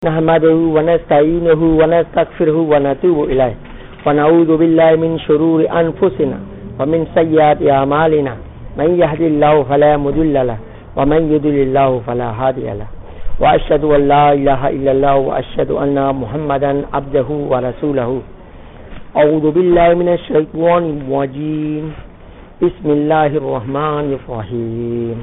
نحمده ونستعينه ونستغفره ونتوب إليه ونعوذ بالله من شرور أنفسنا ومن سيئات أعمالنا من يهد الله فلا مضل له ومن يضلل الله فلا هادي له وأشهد أن لا إله إلا الله وأشهد أن محمدا عبده ورسوله أعوذ بالله من الشيطان الرجيم بسم الله الرحمن الرحيم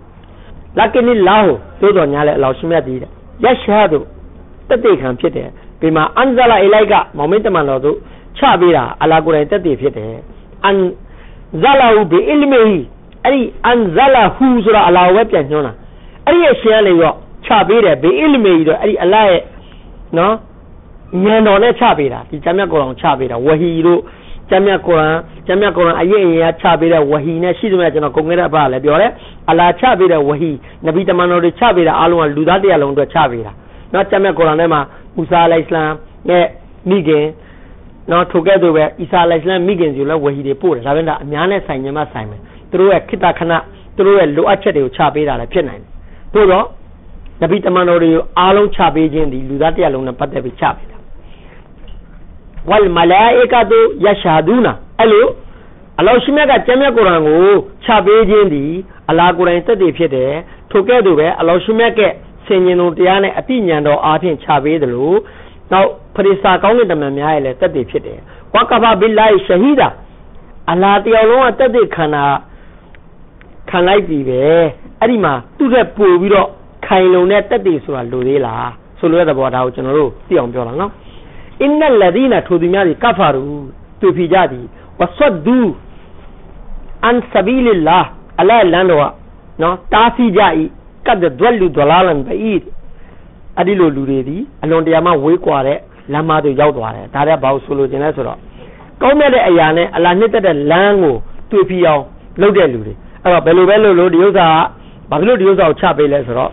لكن الله تدعو على الله سمعتي يشهدတက်တဲ့ခံဖြစ်တယ်ဒီမှာအန်ဇလာအလိုက်ကမောင်မင်းတမန်တော်တို့ချပေးတာအလာကိုယ်တိုင်တက်တဲ့ဖြစ်တယ်အန်ဇလာဟူဘီအလ်မီအဲ့ဒီအန်ဇလာဟူဆိုတာအလာကိုပဲပြန်ညွှန်းတာအဲ့ဒီအရှင်ကလည်းရောချပေးတယ်ဘီအလ်မီတော့အဲ့ဒီအလာရဲ့နော်ဉာဏ်တော်နဲ့ချပေးတာဒီဂျမ်းမြတ်ကုရ်အာန်ချပေးတာဝဟီတို့ဂျမ်းမြတ်ကုရ်အာန်အရေးအရာချပေးတဲ့ဝဟီနဲ့ရှိသမျှကျွန်တော်ကုန်ခဲ့တဲ့အပါလည်းပြောတယ်အလာချပေးတဲ့ဝဟီနဗီတမန်တော်တွေချပေးတာအားလုံးကလူသားတရားလုံးအတွက်ချပေးတာနော်ဂျမ်းမြတ်ကုရ်အာန်ထဲမှာမူဆာအလိုင်စလမ်နဲ့မိခင်နော်ထိုကဲ့သို့ပဲအီဆာအလိုင်စလမ်မိခင်စီလည်းဝဟီတွေပို့တယ်ဒါပေမဲ့အများနဲ့ဆိုင်ခြင်းမဆိုင်မယ်သူတို့ရဲ့ခိတ္တခဏသူတို့ရဲ့လိုအပ်ချက်တွေကိုချပေးတာလည်းဖြစ်နိုင်တယ်သို့တော့နဗီတမန်တော်တွေကိုအားလုံးချပေးခြင်းဒီလူသားတရားလုံးနဲ့ပတ်သက်ပြီးချပေးတာဝလ်မလာအီကာတုယရှာဒူနာအဲ့လိုအလောရှိမြတ်ကဂျမ်းမြတ်ကုရ်အာန်ကိုချပေးခြင်းဒီအလာကိုယ်တိုင်သက်တည်ဖြစ်တယ်ထိုကဲ့သို့ပဲအလောရှိမြတ်ကဆင်ញင်တော်တရားနဲ့အတိညာဏ်တော်အားဖြင့်ချပေးတယ်လို့နောက်ပရိစာကောင်းတဲ့တမန်များရဲ့လည်းသက်တည်ဖြစ်တယ်ဝကဖဘီလာရှဟီဒါအလာတယောက်လုံးကသက်တည်ခံလိုက်ပြီပဲအဲ့ဒီမှာသူ့ရဲ့ပို့ပြီးတော့ခိုင်လုံတဲ့သက်တည်ဆိုတာလိုသေးလားဆိုလိုတဲ့သဘောဒါကိုကျွန်တော်တို့သိအောင်ပြောတာနော်အင်နလဒီနာထိုသူများဒီကဖာရူသူဖိကြသည်ဝဆဒူအန်ဆဘီလလာအလာလန်တော်ကနော်တားဆီးကြ၏ကတ်ဒွလ်လူဒလာလန်ဘီအဲ့ဒီလိုလူတွေဒီအလွန်တရာမှဝေးကွာတဲ့လမ်းမတွေရောက်သွားတယ်ဒါလည်းဘာလို့ဆိုလို့ခြင်းလဲဆိုတော့ကောင်းမြတ်တဲ့အရာနဲ့အလာနှစ်သက်တဲ့လမ်းကိုတွေ့ပြီးအောင်လုပ်တဲ့လူတွေအဲ့တော့ဘယ်လိုပဲလို့ဒီဥစ္စာကဘာဖြစ်လို့ဒီဥစ္စာကိုချပေးလဲဆိုတော့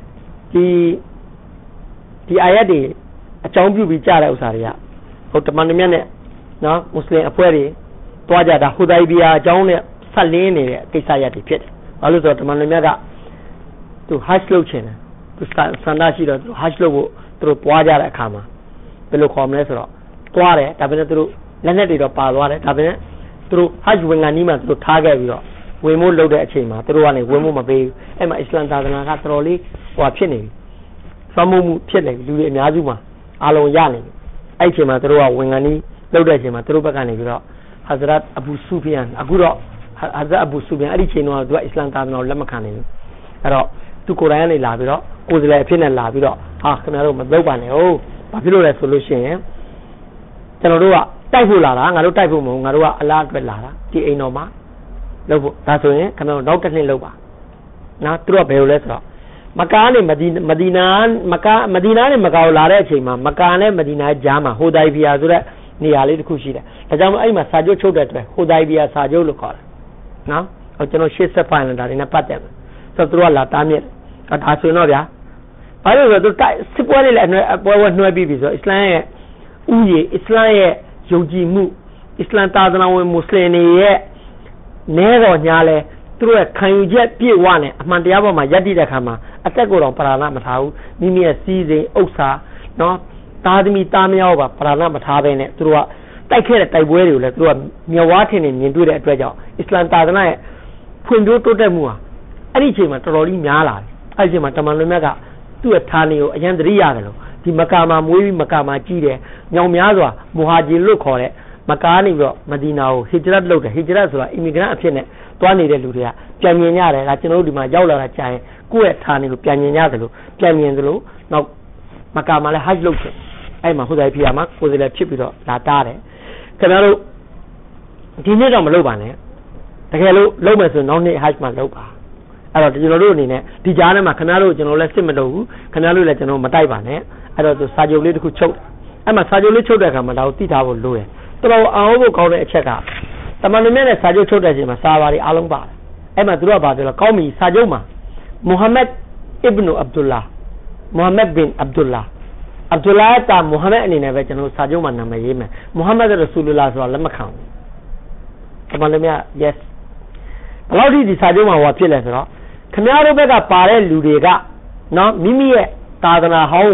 ဒီအာယတ်တွေအကြောင်းပြုပြီးကြားတဲ့ဥစ္စာတွေကဟုတ်တမန်တော်မြတ်နဲ့နော်မွတ်စလင်အဖွဲ့တွေတွားကြတာဟူဒိုင်ဘီယာအကြောင်းနဲ့ဆက်လင်းနေတဲ့ကိစ္စရပ်တွေဖြစ်တယ်ဘာလို့ဆိုတော့တမန်တော်မြတ်ကသူဟတ်လုပ်ချင်တယ်သူစန္ဒရှိတော့သူဟတ်လုပ်ဖို့သူတို့တွားကြတဲ့အခါမှာဘယ်လိုခေါ်မလဲဆိုတော့တွားတယ်ဒါပေမဲ့သူတို့လက်နဲ့တွေတော့ပါသွားတယ်ဒါပေမဲ့သူတို့ဟတ်ဝင်ကနေမှသူတို့ထားခဲ့ပြီးတော့ဝင်မို့လုပ်တဲ့အချိန်မှာသူတို့ကနေဝင်မို့မပေးဘူးအဲ့မှာအစ္စလမ်သာသနာကတော်တော်လေးဟိုဖြစ်နေပြီသွမ်းမှုဖြစ်နေပြီလူတွေအများစုမှာအားလုံးရနေပြီအဲ့ဒီအချိန်မှာသူတို့ကဝင်ကနေလုပ်တဲ့အချိန်မှာသူတို့ဘက်ကနေပြီးတော့ဟာဇရတ်အဘူဆူဖီယန်အခုတော့ဟာဇရတ်အဘူဆူဖီယန်အဲ့ဒီအချိန်တော့သူကအစ္စလမ်သာသနာကိုလက်မခံနိုင်ဘူးအဲ့တော့သူကိုယ်တိုင်ကနေလာပြီးတော့ကိုယ်စလဲအဖြစ်နဲ့လာပြီးတော့ဟာခင်ဗျားတို့မလုပ်ပါနဲ့ဟုတ်ဘာဖြစ်လို့လဲဆိုလို့ရှိရင်ကျွန်တော်တို့ကတိုက်ဖို့လာတာငါတို့တိုက်ဖို့မဟုတ်ငါတို့ကအလားအတွက်လာတာဒီအိမ်တော်မှာလုပ်ဖို့ဒါဆိုရင်ခင်ဗျားတို့နောက်တစ်နှစ်လုပ်ပါနော်သူတို့ကဘယ်လိုလဲဆိုတော့မကာနဲ့မဒီနာနဲ့မကာကိုလာတဲ့အချိန်မှာမကာနဲ့မဒီနာကြားမှာဟိုဒိုင်ဘီယာဆိုတဲ့နေရာလေးတစ်ခုရှိတယ်ဒါကြောင့်အဲ့မှာစာချုပ်ချုပ်တဲ့အတွက်ဟိုဒိုင်ဘီယာစာချုပ်လို့ခေါ်တယ်နော်ဟိုကျွန်တော်ရှေ့ဆက်ဖိုင်လာတာတွေနဲ့ပတ်သက်တယ်ဆိုတော့သူတို့ကလာတားမြစ်ဒါဆိုရင်တော့ဗျာဘာလို့လဲဆိုတော့စစ်ပွဲတွေလည်းပွဲနှွှဲပြီးပြီဆိုတော့အစ္စလာမ်ရဲ့ဥယျာဉ်အစ္စလာမ်ရဲ့ယုံကြည်မှုအစ္စလာမ်သာသနာဝင်မွတ်စလင်တွေရဲ့နဲတော်ညာလဲသူတို့ရဲ့ခံယူချက်ပြည့်ဝနဲ့အမှန်တရားပေါ်မှာယက်တည်တဲ့အခါမှာအသက်ကိုယ်တော်ပဓာနမထားဘူးမိမိရဲ့စီးစိမ်ဥစ္စာနော်သားသမီးသားမယားကိုပါပဓာနမထားဘဲနဲ့သူတို့ကတိုက်ခဲ့တဲ့တိုက်ပွဲတွေကိုလည်းသူတို့ကမျက်ဝါးထင်နေမြင်တွေ့တဲ့အတွက်ကြောင့်အစ္စလာမ်သာသနာရဲ့ဖွံ့ဖြိုးတိုးတက်မှုဟာအဲ့ဒီအချိန်မှာတော်တော်လေးများလာတယ်အဲ့ဒီအချိန်မှာတမန်တော်မြတ်ကသူ့ရဲ့ဌာနေကိုအရင်သတိရတယ်လို့ဒီမကာမှာမွေးပြီးမကာမှာကြီးတယ်ညောင်များစွာမူဟာဂျီလို့ခေါ်တဲ့မကာနေပြီးတော့မဒီနာကိုဟီဂျရတ်လုပ်တယ်ဟီဂျရတ်ဆိုတာအီမီဂရန့်အဖြစ်နဲ့တွားနေတဲ့လူတွေကပြန်မြင်ရတယ်ဒါကျွန်တော်တို့ဒီမှာရောက်လာတာကြာရင်ကိုယ့်ရဲ့ဌာနေကိုပြန်မြင်ရတယ်လို့ပြန်မြင်သလိုနောက်မကာမှာလည်းဟတ်လုပ်တယ်အဲ့မှာဟိုဒိုင်ဖီယာမှာကိုယ်စလဲဖြစ်ပြီးတော့လာတားတယ်ခင်ဗျားတို့ဒီနေ့တော့မလုပ်ပါနဲ့တကယ်လို့လုပ်မယ်ဆိုရင်နောက်နေ့ဟတ်မှာလုပ်ပါအဲ့တော့ကျွန်တော်တို့အနေနဲ့ဒီကြားထဲမှာခင်ဗျားတို့ကျွန်တော်လည်းစစ်မလုပ်ဘူးခင်ဗျားတို့လည်းကျွန်တော်မတိုက်ပါနဲ့အဲ့တော့သူစာချုပ်လေးတစ်ခုချုပ်အဲ့မှာစာချုပ်လေးချုပ်တဲ့အခါမှာဒါကိုသိထားဖို့လိုတယ်တော်တော်အောင်ဖို့ကောင်းတဲ့အချက်ကတမန်တော်မြတ်နဲ့စာချုပ်ချုပ်တဲ့အချိန်မှာစာပါတွေအားလုံးပါတယ်အဲ့မှာသူတို့ကဘာပြောလဲကောင်းပြီစာချုပ်မှာမုဟမ္မဒ်အစ်ဘ်နူအဗ်ဒူလာမုဟမ္မဒ်ဘင်အဗ်ဒူလာတာမုဟမ္မဒ်အနေနဲ့ပဲကျွန်တော်စာချုပ်မှာနာမည်ရေးမယ်မုဟမ္မဒ်ရဆူလူလာဆိုတာလက်မခံဘူးတမန်တော်မြတ် yes ဘယ်လောက်ထိဒီစာချုပ်မှာဟောဖြစ်လဲဆိုတော့ခင်ဗျားတို့ဘက်ကပါတဲ့လူတွေကနော်မိမိရဲ့သာသနာဟောင်းကို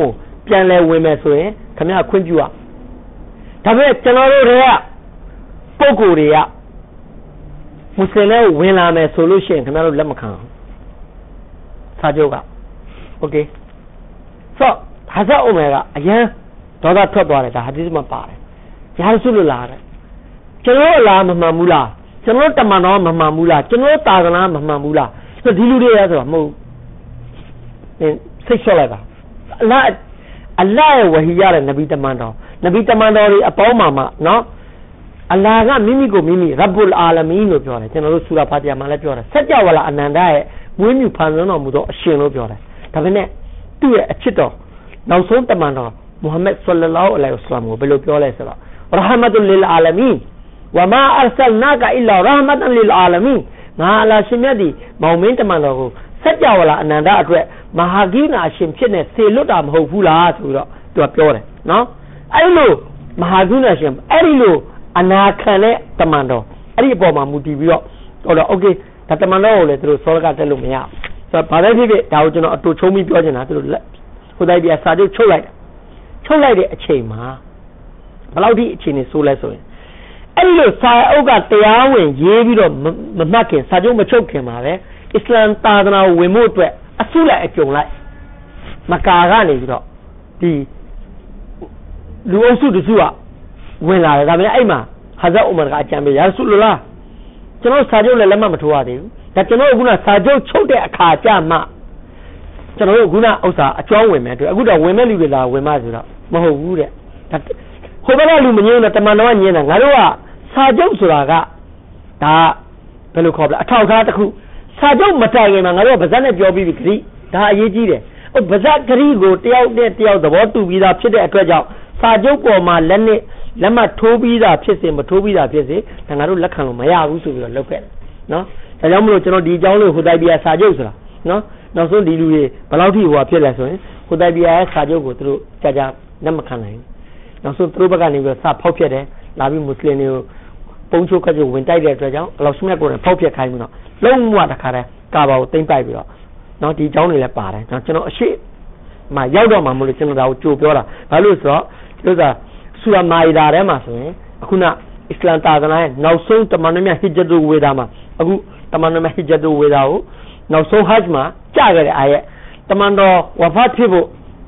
ပြန်လဲဝင်မယ်ဆိုရင်ခင်ဗျားခွင့်ပြုရဒါပေမဲ့ကျွန်တော်တို့တွေကပုဂ္ဂိုလ်တွေကမွတ်စလင်တွေဝင်လာမယ်ဆိုလို့ရှိရင်ခင်ဗျားတို့လက်မခံဘူးစာချုပ်ကโอเคဆိုဟာဇတ်အိုမဲကအရန်ဒေါသထွက်သွားတယ်ဒါဟာဒီမှာပါတယ်ရာဆုလို့လာတယ်ကျွန်တော်အလားမမှန်ဘူးလားကျွန်တော်တမန်တော်မမှန်ဘူးလားကျွန်တော်တာသနာမမှန်ဘူးလားဆိုဒီလူတွေရဆိုတော့မဟုတ်စိတ်လျှော့လိုက်ပါအလ္လာဟ်ရဲ့ဝဟီရတဲ့နဗီတမန်တော်တွေအပေါင်းမှာနော်အလ္လာဟ်ကမိမိကိုမိမိရဘ်ဘူလ်အာလမင်းလို့ပြောတယ်ကျွန်တော်တို့ဆူရာဖာတီဟာမှာလည်းပြောတယ်စัจ java လာအနန္တရဲ့မွေးမြူဖန်ဆင်းတော်မူသောအရှင်လို့ပြောတယ်ဒါပေမဲ့သူ့ရဲ့အချစ်တော်နောက်ဆုံးတမန်တော်မုဟမ္မဒ်ဆလ္လာလာဟူအလိုင်ဝါဆလမ်ကိုဘယ်လိုပြောလဲဆိုတော့ရဟမတ်လ lil အာလမင်းဝမာအရဆလနာကအီလာရဟမတ်လ lil အာလမင်းငါအလ္လာဟ်ရှင်မြတ်ဒီမောင်မင်းတမန်တော်ကိုစัจ java လာအနန္တအတွက်မဟာဂိနာအရှင်ဖြစ်နေစေလွတ်တာမဟုတ်ဘူးလားဆိုပြီးတော့သူကပြောတယ်နော်အဲ့လိုမဟာဂိနာရှင်အဲ့ဒီလိုအနာခံတဲ့တမန်တော်အဲ့ဒီအပေါ်မှာမူတည်ပြီးတော့โอเคဒါတမန်တော်ကိုလည်းသူတို့စောကတက်လို့မရဘူးဆိုတော့ဘာပဲဖြစ်ဖြစ်ဒါကိုကျွန်တော်အတူချုံပြီးပြောချင်တာသူတို့ဟိုတိုင်းပြစာချုပ်ချုပ်လိုက်တဲ့အချိန်မှာဘယ်လောက်ထိအခြေအနေဆိုးလဲဆိုရင်အဲ့ဒီလိုစာအုပ်ကတရားဝင်ရေးပြီးတော့မမှတ်ခင်စာချုပ်မချုပ်ခင်မှာပဲအစ္စလမ်သာသနာဝင်မှုအတွက်အဆုလိုက်အကြုံလိုက်မကာကနေပြီးတော့ဒီလူအုပ်စုတစုကဝင်လာတယ်ဒါပေမဲ့အဲ့မှာဟာဇတ်အိုမာကအကြံပေးရာဆူလလာကျွန်တော်စာချုပ်လည်းလက်မှတ်မထိုးရသေးဘူးဒါကျွန်တော်ကစာချုပ်ချုပ်တဲ့အခါကျမှကျွန်တော်တို့ခုနဥစ္စာအကျောင်းဝင်မယ်အတွက်အခုတော့ဝင်မဲ့လူတွေလာဝင်မှဆိုတော့မဟုတ်ဘူးတဲ့ဒါဟိုဘက်ကလူမငြင်းတော့တမန်တော်ကငြင်းတာငါတို့ကစာချုပ်ဆိုတာကဒါဘယ်လိုခေါ်လဲအထောက်အထားတစ်ခုစာချုပ်မတိုင်ခင်မှာငါတို့ကဗဇတ်နဲ့ပြောပြီးပြီဂရိဒါအရေးကြီးတယ်ဟိုဗဇတ်ဂရိကိုတယောက်နဲ့တယောက်သဘောတူပြီးသားဖြစ်တဲ့အတွက်ကြောင့်စာချုပ်ပေါ်မှာလက်မှတ်ထိုးပြီးသားဖြစ်စေမထိုးပြီးသားဖြစ်စေဒါငါတို့လက်ခံလို့မရဘူးဆိုပြီးတော့လုပ်ခဲ့တယ်နော်ဒါကြောင့်မလို့ကျွန်တော်ဒီအကြောင်းလေးဟိုတိုင်ပြစာချုပ်ဆိုတာနော်နောက်ဆုံးဒီလူတွေဘယ်လောက်ထိဟိုဖြစ်လဲဆိုရင်ဟိုတိုင်ပြရဲ့စာချုပ်ကိုသူတို့ကြာလက်မခံနိုင်ဘူးနောက်ဆုံးသူတို့ဘက်ကနေပြီးစဖောက်ပြတယ်လာပြီးမွတ်စလင်တွေကိုပုံချိုးခတ်ချိုးဝင်တိုက်တဲ့အတွက်ကြောင့်အလောရှိမြတ်ကိုလည်းဖောက်ပြခိုင်းပြီးတော့လုံးဝတခါတည်းကာဘာကိုသိမ့်ပိုက်ပြီးတော့နော်ဒီအကြောင်းတွေလည်းပါတယ်ကျွန်တော်အရှိမရောက်တော့မှမလို့ကျွန်တော်ဒါကိုကြိုပြောတာဘာလို့ဆိုတော့ဒီဥစ္စာဆူရာမာအီဒါထဲမှာဆိုရင်အခုနအစ္စလမ်သာသနာရဲ့နောက်ဆုံးတမန်တော်မြတ်ဟစ်ဂျတ်တို့ဝေဒါမှာအခုတမန်တော်မြတ်ဟစ်ဂျတ်တို့ဝေဒါကိုနောက်ဆုံးဟတ်ဂျ်မှာကြားခဲ့တဲ့အာယတ်တမန်တော်ဝါဖတ်ဖြစ်ဖို့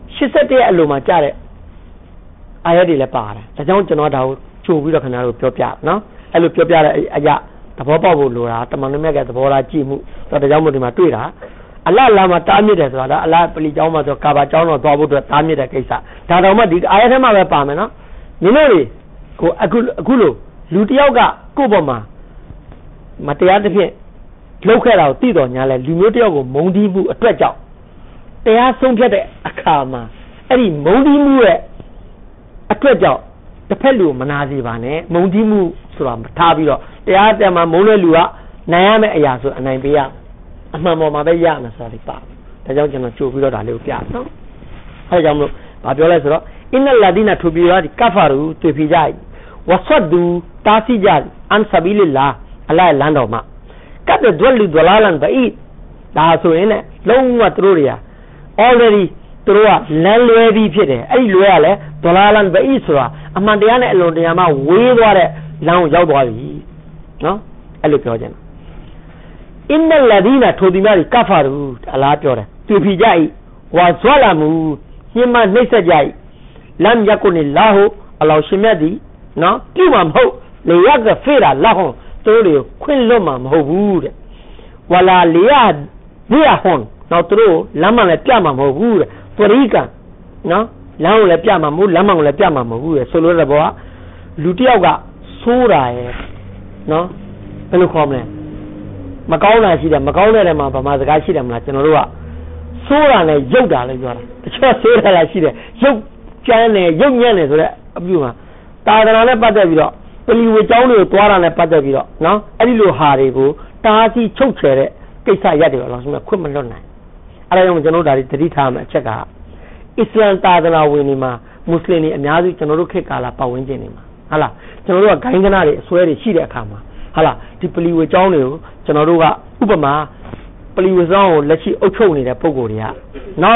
87ရဲ့အလိုမှာကြားတဲ့အာယတ်တွေလည်းပါတယ်ဒါကြောင့်ကျွန်တော်ဒါကိုကြိုပြီးတော့ခင်ဗျားတို့ပြောပြနော်အဲ့လိုပြောပြတဲ့အရာသဘောပေါက်ဖို့လိုတာတမန်တော်မြတ်ကသဘောထားကြည့်မှုဆိုတော့ဒါကြောင့်မို့ဒီမှာတွေ့တာအလ္လာဟ်လာမှာတားမြစ်တယ်ဆိုတာဒါအလ္လာဟ်ပလီကျောင်းမှာဆိုကာဘာကျောင်းတော်သွားဖို့အတွက်တားမြစ်တဲ့ကိစ္စဒါတော့မှဒီအာယတ်ထဲမှာပဲပါမယ်နော်မင်းတို့တွေကိုအခုလိုလူတယောက်ကကိုယ့်ဘောမှာမတရားတစ်ဖြင့်လှုပ်ခဲ့တာကိုသိတော်ညာလဲလူမျိုးတယောက်ကိုမုန်းတီးမှုအတွက်ကြောင့်တရားဆုံးဖြတ်တဲ့အခါမှာအဲ့ဒီမုန်းတီးမှုရဲ့အတွက်ကြောင့်တစ်ဖက်လူမနာစေပါနဲ့မုန်းတီးမှုဆိုတာထားပြီးတော့တရားတက်မှာမုန်းတဲ့လူကနိုင်ရမယ့်အရာဆိုအနိုင်ပေးရအမှန်ပေါ်မှာပဲရမယ်ဆိုတာဒီပါဒါကြောင့်ကျွန်တော်ကြိုပြီးတော့ဒါလေးကိုပြနော်အဲဒါကြောင့်မလို့ဗာပြောလဲဆိုတော့အင်နလာဒီနာထူဘီရာဒီကဖာရူတွေ့ပြကြဝဆတ်ဒူတာစီဂျာအန်ဆဘီလလာအလာလန်တော်မှာကတ်ဒွလ်ဒလာလန်ဘအီဒါဆိုရင်လည်းလုံးဝသူတို့တွေက already သူတို့ကလမ်းလွဲပြီးဖြစ်တယ်အဲ့ဒီလွဲရလဲဒလာလန်ဘအီဆိုတာအမှန်တရားနဲ့အလွန်တရားမှဝေးသွားတဲ့လမ်းကိုရောက်သွားပြီနော်အဲ့လိုပြောကြတယ်အင်နလာဒီနာထူဘီမာဒီကဖာရူအလာပြောတယ်တွေ့ပြကြဝါဇဝလာမူညမနှိမ့်ဆက်ကြလမ်ယကုနီလာဟူအလောရှင်မြတ်ဒီနော်ပြုမှာမဟုတ်လေရကဖေရာလာဟွန်သူတို့ခွင့်လွတ်မှာမဟုတ်ဘူးတဲ့ဝလာလေရဒီရဟွန်နောက်သူတို့လမ်းမလည်းပြမှာမဟုတ်ဘူးတဲ့ပရိကနော်လမ်းကိုလည်းပြမှာမဟုတ်လမ်းမကိုလည်းပြမှာမဟုတ်ဘူးတဲ့ဆိုလိုတဲ့ဘောကလူတယောက်ကဆိုးတာရဲ့နော်ဘယ်လိုခေါ်မလဲမကောင်းတာရှိတယ်မကောင်းတဲ့နေရာမှာဗမာစကားရှိတယ်မလားကျွန်တော်တို့ကဆိုးတာနဲ့ရုပ်တာလည်းပြောတာတချို့ဆိုးတာရှိတယ်ရုပ်ကျန်းတယ်ရုပ်ညံ့တယ်ဆိုတဲ့အပြုမှာတာသနာနဲ့ပတ်သက်ပြီးတော့ပလီဝေကျောင်းတွေကိုတွားတာနဲ့ပတ်သက်ပြီးတော့နော်အဲ့ဒီလိုဟာတွေကိုတားဆီးချုပ်ချယ်တဲ့ကိစ္စရက်တွေတော့ဆိုမှခွင့်မလွတ်နိုင်အဲ့ဒါကြောင့်ကျွန်တော်တို့ဒါတွေသတိထားမယ်အချက်ကအစ္စလမ်သာသနာဝင်တွေမှာမွတ်စလင်တွေအများစုကျွန်တော်တို့ခေတ်ကာလပတ်ဝန်းကျင်တွေမှာဟုတ်လားကျွန်တော်တို့ကဂိုင်းကနာတွေအစွဲတွေရှိတဲ့အခါမှာဟုတ်လားဒီပလီဝေကျောင်းတွေကိုကျွန်တော်တို့ကဥပမာပလီဝေကျောင်းကိုလက်ရှိအုပ်ချုပ်နေတဲ့ပုံကိုယ်တွေကနောက်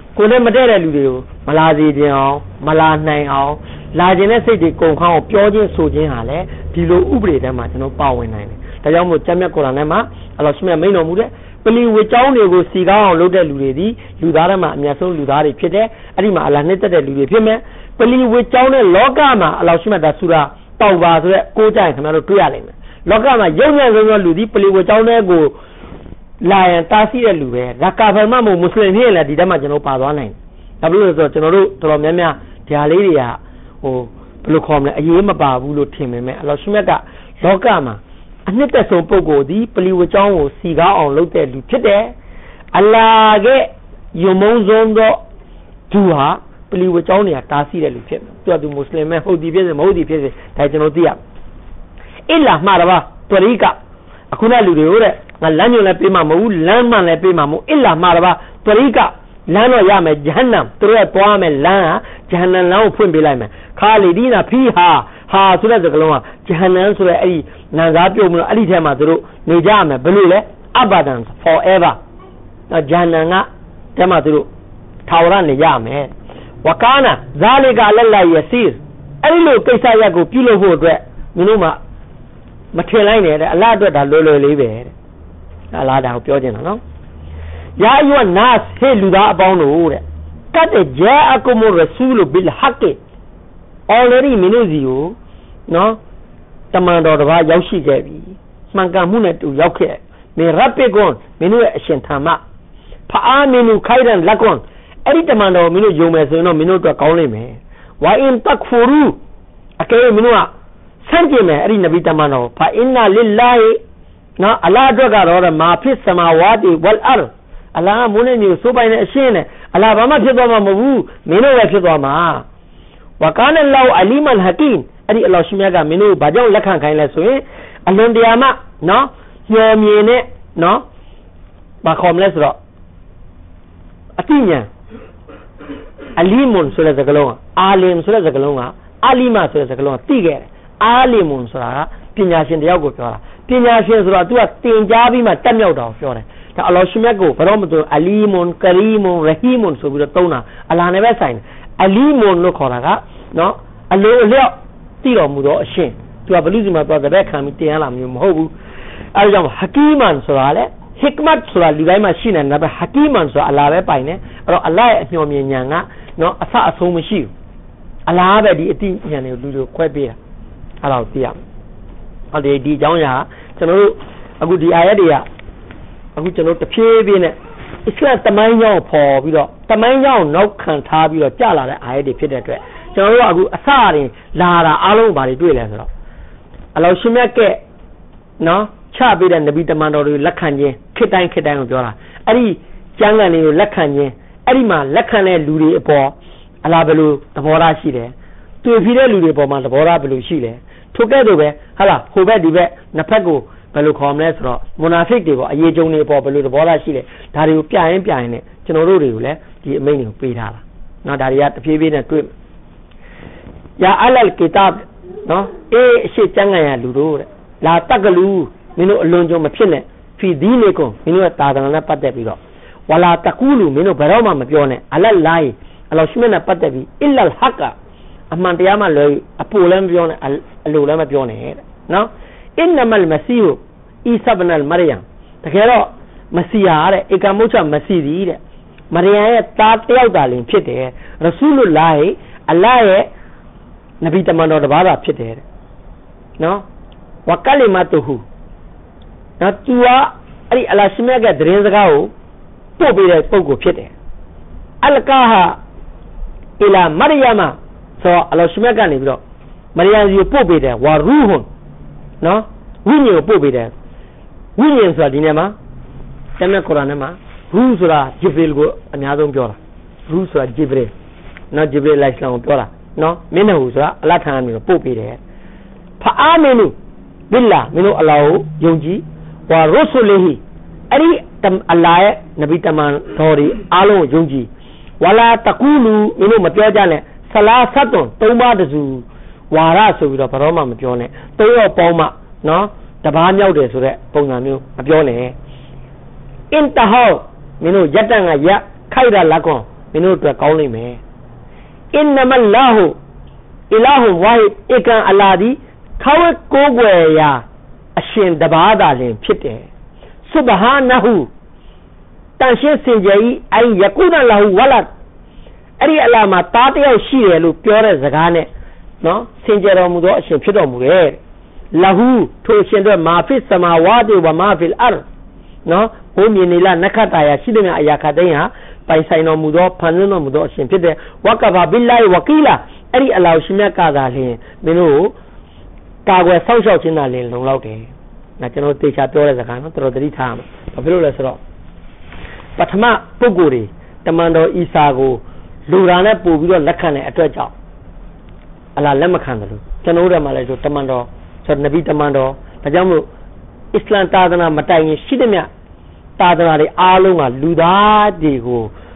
ကိုယ်နဲ့မတည့်တဲ့လူတွေကိုမလာစေခြင်းအောင်မလာနိုင်အောင်လာခြင်းတဲ့စိတ်တွေကုန်ခန်းအောင်ပြောခြင်းဆိုခြင်းဟာလည်းဒီလိုဥပဒေထဲမှာကျွန်တော်ပါဝင်နိုင်တယ်ဒါကြောင့်မို့ကျမ်းမြတ်ကုရ်အာန်ထဲမှာအလ္လာဟ်ရှမြတ်မိန့်တော်မူတဲ့ပလီဝေကျောင်းတွေကိုစီကောင်းအောင်လုပ်တဲ့လူတွေဒီလူသားတွေမှာအမြတ်ဆုံးလူသားတွေဖြစ်တယ်အဲ့ဒီမှာအလ္လာဟ်နဲ့တက်တဲ့လူတွေဖြစ်မယ်ပလီဝေကျောင်းတဲ့လောကမှာအလ္လာဟ်ရှမြတ်ဒါဆူရာတောက်ပါဆိုတဲ့ကိုးကြရင်ခင်ဗျားတို့တွေ့ရနိုင်မယ်လောကမှာရုံညံ့ဆုံးသောလူဒီပလီဝေကျောင်းတဲ့ကိုလာရင်တားဆီးတဲ့လူပဲဒါကာဖာမမို့မွတ်စလင်ဖြစ်ရင်လည်းဒီတက်မှာကျွန်တော်ပါသွားနိုင်တယ်ဒါဘလို့လဲဆိုတော့ကျွန်တော်တို့တော်တော်များများဒီဟာလေးတွေကဟိုဘယ်လိုခေါ်မလဲအရေးမပါဘူးလို့ထင်ပေမဲ့အလ္လာဟ်ရှမြတ်ကလောကမှာအနှစ်သက်ဆုံးပုဂ္ဂိုလ်ဒီပလီဝေကျောင်းကိုစီကားအောင်လုပ်တဲ့လူဖြစ်တယ်အလ္လာဟ်ရဲ့ယုံမုန်းဆုံးသောသူဟာပလီဝေကျောင်းနေတားဆီးတဲ့လူဖြစ်တယ်သူကသူမွတ်စလင်ပဲဟုတ်ဒီဖြစ်စေမဟုတ်ဒီဖြစ်စေဒါကျွန်တော်သိရအစ်လာမှားတော့ပရိကအခုနလူတွေကိုတဲ့ငါလမ်းညွန်လည်းပေးမှာမဟုတ်လမ်းမှန်လည်းပေးမှာမဟုတ်အစ်လာမှားတော့ပရိကလမ်းတော့ရမယ်ဂျဟန္နမ်သူတို့ရဲ့သွားမယ်လမ်းဟာဂျဟန္နမ်လမ်းကိုဖွင့်ပေးလိုက်မယ်ခါလီဒီနာဖီဟာဆိုတဲ့စကားလုံးကဂျဟန္နမ်ဆိုတဲ့အဲ့ဒီနန်စားပြုတ်မလို့အဲ့ဒီထဲမှာသူတို့နေကြရမယ်ဘယ်လိုလဲအဘဒန် forever ဂျဟန္နမ်ကထဲမှာသူတို့ထာဝရနေရမယ်ဝကာနာဇာလီကာလလယစီအဲ့ဒီလိုကိစ္စရပ်ကိုပြုလုပ်ဖို့အတွက်မင်းတို့မှမထင်လိုက်နဲ့တဲ့အလ္လာဟ်အတွက်ဒါလွယ်လွယ်လေးပဲတဲ့အလ္လာဟ်ဒါကိုပြောခြင်းတာနော်ယာအယူနတ်ဟေလူသားအပေါင်းတို့တဲ့ကတ်ဂျာအကုမရဆူလဘီလ်ဟက်က already မင်းတို့စီကိုနော်တမန်တော်တစ်ပါးရောက်ရှိခဲ့ပြီမှန်ကန်မှုနဲ့တူရောက်ခဲ့မင်းရပ်ပေကွန်မင်းတို့ရဲ့အရှင်ထာမဖာအာမီနူခိုင်ရန်လက်ကွန်အဲ့ဒီတမန်တော်မင်းတို့ယုံမယ်ဆိုရင်တော့မင်းတို့အတွက်ကောင်းလိမ့်မယ်ဝါအင်တက်ဖူရူအကယ်မင်းတို့ကဆန့်ကျင်မယ်အဲ့ဒီနဗီတမန်တော်ဖာအင်နာလ illah နော်အလ္လာဟ်အတွက်ကတော့မာဖစ်ဆမာဝါတီဝလ်အာရ်အလ္လာဟ်မိုးနေမျိုးစိုးပိုင်တဲ့အရှင်းနဲ့အလ္လာဟ်ဘာမှဖြစ်သွားမှာမဟုတ်ဘူးမင်းတို့ပဲဖြစ်သွားမှာဝကာနလောအလီမန်ဟကီမ်အဲ့ဒီအလ္လာဟ်ရှင်မြတ်ကမင်းတို့ဘာကြောင့်လက်ခံခိုင်းလဲဆိုရင်အလွန်တရာမှနော်ညော်မြင်နဲ့နော်ဘာခေါ်မလဲဆိုတော့အတိညာအလီမွန်ဆိုတဲ့စကားလုံးကအာလင်ဆိုတဲ့စကားလုံးကအလီမဆိုတဲ့စကားလုံးကသိခဲ့တယ်အာလီမွန်ဆိုတာကပညာရှင်တယောက်ကိုပြောတာပညာရှင်ဆိုတာ तू ကတင်ကြားပြီးမှတက်မြောက်တာကိုပြောတယ်ဒါအလ္လာဟ်ရှင်မြတ်ကိုဘယ်တော့မှသူအလီမွန်ကရီမွန်ရဟီမွန်ဆိုပြီးတော့သုံးတာအလ္လာဟ်နဲ့ပဲဆိုင်တယ်အလီမွန်လို့ခေါ်တာကနော်အလိုအလျောက်သိတော်မူသောအရှင် तू ကဘလူးစီမှာသွားတဲ့ခံပြီးတင်ရလာမျိုးမဟုတ်ဘူးအဲဒါကြောင့်ဟကီမန်ဆိုတာလေဟစ်မတ်ဆိုတာလူတိုင်းမှာရှိနေတာပဲဟကီမန်ဆိုတာအလ္လာဟ်ပဲပိုင်တယ်အဲ့တော့အလ္လာဟ်ရဲ့အမျှော်မြင်ဉာဏ်ကနော်အဆအဆုံးမရှိဘူးအလ္လာဟ်ပဲဒီအတိဉာဏ်တွေကိုလူတွေခွဲပေးတာအဲ့ဒါကိုသိရမယ်ဟုတ်တယ်ဒီအကြောင်းအရာကျွန်တော်တို့အခုဒီအာယတ်တွေကအခုကျွန်တော်တဖြည်းဖြည်းနဲ့အစ္စလာမ်တမိုင်းကြောင်းပေါ်ပြီးတော့တမိုင်းကြောင်းနောက်ခံထားပြီးတော့ကြာလာတဲ့အာယတ်တွေဖြစ်တဲ့အတွက်ကျွန်တော်တို့အခုအစရင်လာတာအားလုံးဘာတွေတွေ့လဲဆိုတော့အလ္လာဟ်ရှင်မြတ်ကနော်ချပေးတဲ့နဗီတမန်တော်တွေလက်ခံခြင်းခေတ်တိုင်းကိုပြောတာအဲ့ဒီကျမ်းဂန်တွေကိုလက်ခံခြင်းအဲ့ဒီမှာလက်ခံတဲ့လူတွေအပေါ်အလ္လာဟ်ဘယ်လိုသဘောထားရှိတယ်တွေ့ပြီးတဲ့လူတွေအပေါ်မှာသဘောထားဘယ်လိုရှိလဲထိုကဲ့သို့ပဲဟာလားဟိုဘက်ဒီဘက်နှစ်ဖက်ကိုဘယ်လိုခေါ်မလဲဆိုတော့မွနာဖစ်တွေပေါ့အရေးကြုံတွေပေါ့ဘယ်လိုသဘောထားရှိလဲဒါတွေကိုပြရင်နဲ့ကျွန်တော်တို့တွေကိုလည်းဒီအမိန့်တွေကိုပေးထားတာနော်ဒါတွေကတဖြည်းဖြည်းနဲ့တွေ့ယာအလလ်ကီတာဘ်နော်အရှိကျမ်းဂန်ရလူတို့တဲ့လာတက်ကလူမင်းတို့အလွန်ကြုံမဖြစ်နဲ့ဖီဒီနေကုန်မင်းတို့တာသနာနဲ့ပတ်သက်ပြီးတော့ဝလာတကူလူမင်းတို့ဘယ်တော့မှမပြောနဲ့အလလိုင်းအလ္လာဟ်ရှိမနဲ့ပတ်သက်ပြီးအီလလ်ဟက်ကအမှန်တရားမှလွယ်အပိုလည်းမပြောနဲ့အလိုလည်းမပြောနဲ့တဲ့နော်အင်နမလ်မစီဟူအီဆာဘနလ်မရယမ်တကယ်တော့မစီဟာတဲ့ဧကမုတ်ချမစီသည်တဲ့မရယမ်ရဲ့သားတယောက်သာလင်ဖြစ်တယ်ရဆူလုလာဟ်အလ္လာဟ်ရဲ့နဗီတမန်တော်တစ်ပါးသာဖြစ်တယ်တဲ့နော်ဝကလီမတ်တူဟူနော်သူကအဲ့ဒီအလ္လာဟ်ရှင်မြတ်ကသတင်းစကားကိုပို့ပေးတဲ့ပုဂ္ဂိုလ်ဖြစ်တယ်အလကာဟာအီလာမရယမ်ဆိုအလ္လာဟ်ရှင်မြတ်ကနေပြီးတော့မရယမ်စီကိုပို့ပေးတယ်ဝါရူဟွန်နော်ဝိညာဉ်ကိုပို့ပေးတယ်ဝိညာဉ်ဆိုတာဒီနေ့မှာတမန်ကုရ်အာန်ထဲမှာရူဆိုတာဂျစ်ဘရီလ်ကိုအများဆုံးပြောတာရူဆိုတာဂျစ်ဘရီလ်နော်ဂျစ်ဘရီလ်လိုက်စလမ်ကိုပြောတာနော်မင်းတို့ဆိုတာအလ္လာဟ်ထံကနေပို့ပေးတယ်ဖာအာမီနူဘီလာမင်းတို့အလ္လာဟ်ကိုယုံကြည်ဝါရုဆူလီဟီအဲ့ဒီအလ္လာဟ်ရဲ့နဗီတမန်တော်တွေအားလုံးကိုယုံကြည်ဝလာတကူလူမင်းတို့မပြောကြနဲ့ဆလာဆတ်တွန်သုံးပါးတစုဝါရဆိုပြီးတော့ဘယ်တော့မှမပြောနဲ့သုံးယောက်ပေါင်းမှနော်တပားမြောက်တယ်ဆိုတဲ့ပုံစံမျိုးမပြောနဲ့အင်တဟောမင်းတို့ရက်တန်ကရက်ခိုက်တာလက်ကွန် minute kauli me innamallahu ilahun wahid ikan aladi kawai kogwe ya ashin dabada lin phit subhanahu tan shin sinjayi ay yakuna lahu walad ari alama ta tayaw shiတယ်လို့ပြောတဲ့စကားနဲ့နော်စင်ကြယ်တော်မူသောအရှင်ဖြစ်တော်မူတယ်lahu ထိုရှင်တို့မာဖစ်စမာဝါတိဝမာဖစ်အာနော်ဘုံမြင်နေလားနက္ခတ္တရာရှိတဲ့မြအရာခတိုင်းဟာပိုင်ဆိုင်တော်မူသောဖန်ဆင်းတော်မူသောအရှင်ဖြစ်တဲ့ဝကဘာဘိလာဝကီလာအဲ့ဒီအလောရှင်မြတ်ကသာလျှင်မင်းတို့ကာကွယ်ဆောက်ရှောက်ခြင်းသာလျှင်လုံလောက်တယ်။ဒါကျွန်တော်သေချာပြောတဲ့စကားနော်တော်တော်သတိထားမှာ။ဘာဖြစ်လို့လဲဆိုတော့ပထမပုဂ္ဂိုလ်တွေတမန်တော်အီစာကိုလူရာနဲ့ပို့ပြီးတော့လက်ခံတဲ့အတွက်ကြောင့်အလားလက်မခံတယ်လို့ကျွန်တော်တို့မှလည်းဆိုတမန်တော်ဆိုနဗီတမန်တော်ဒါကြောင့်မို့အစ္စလမ်သာသနာမတိုင်ရင်ရှိတဲ့မြတ်သာသနာတွေအားလုံးကလူသားတွေကို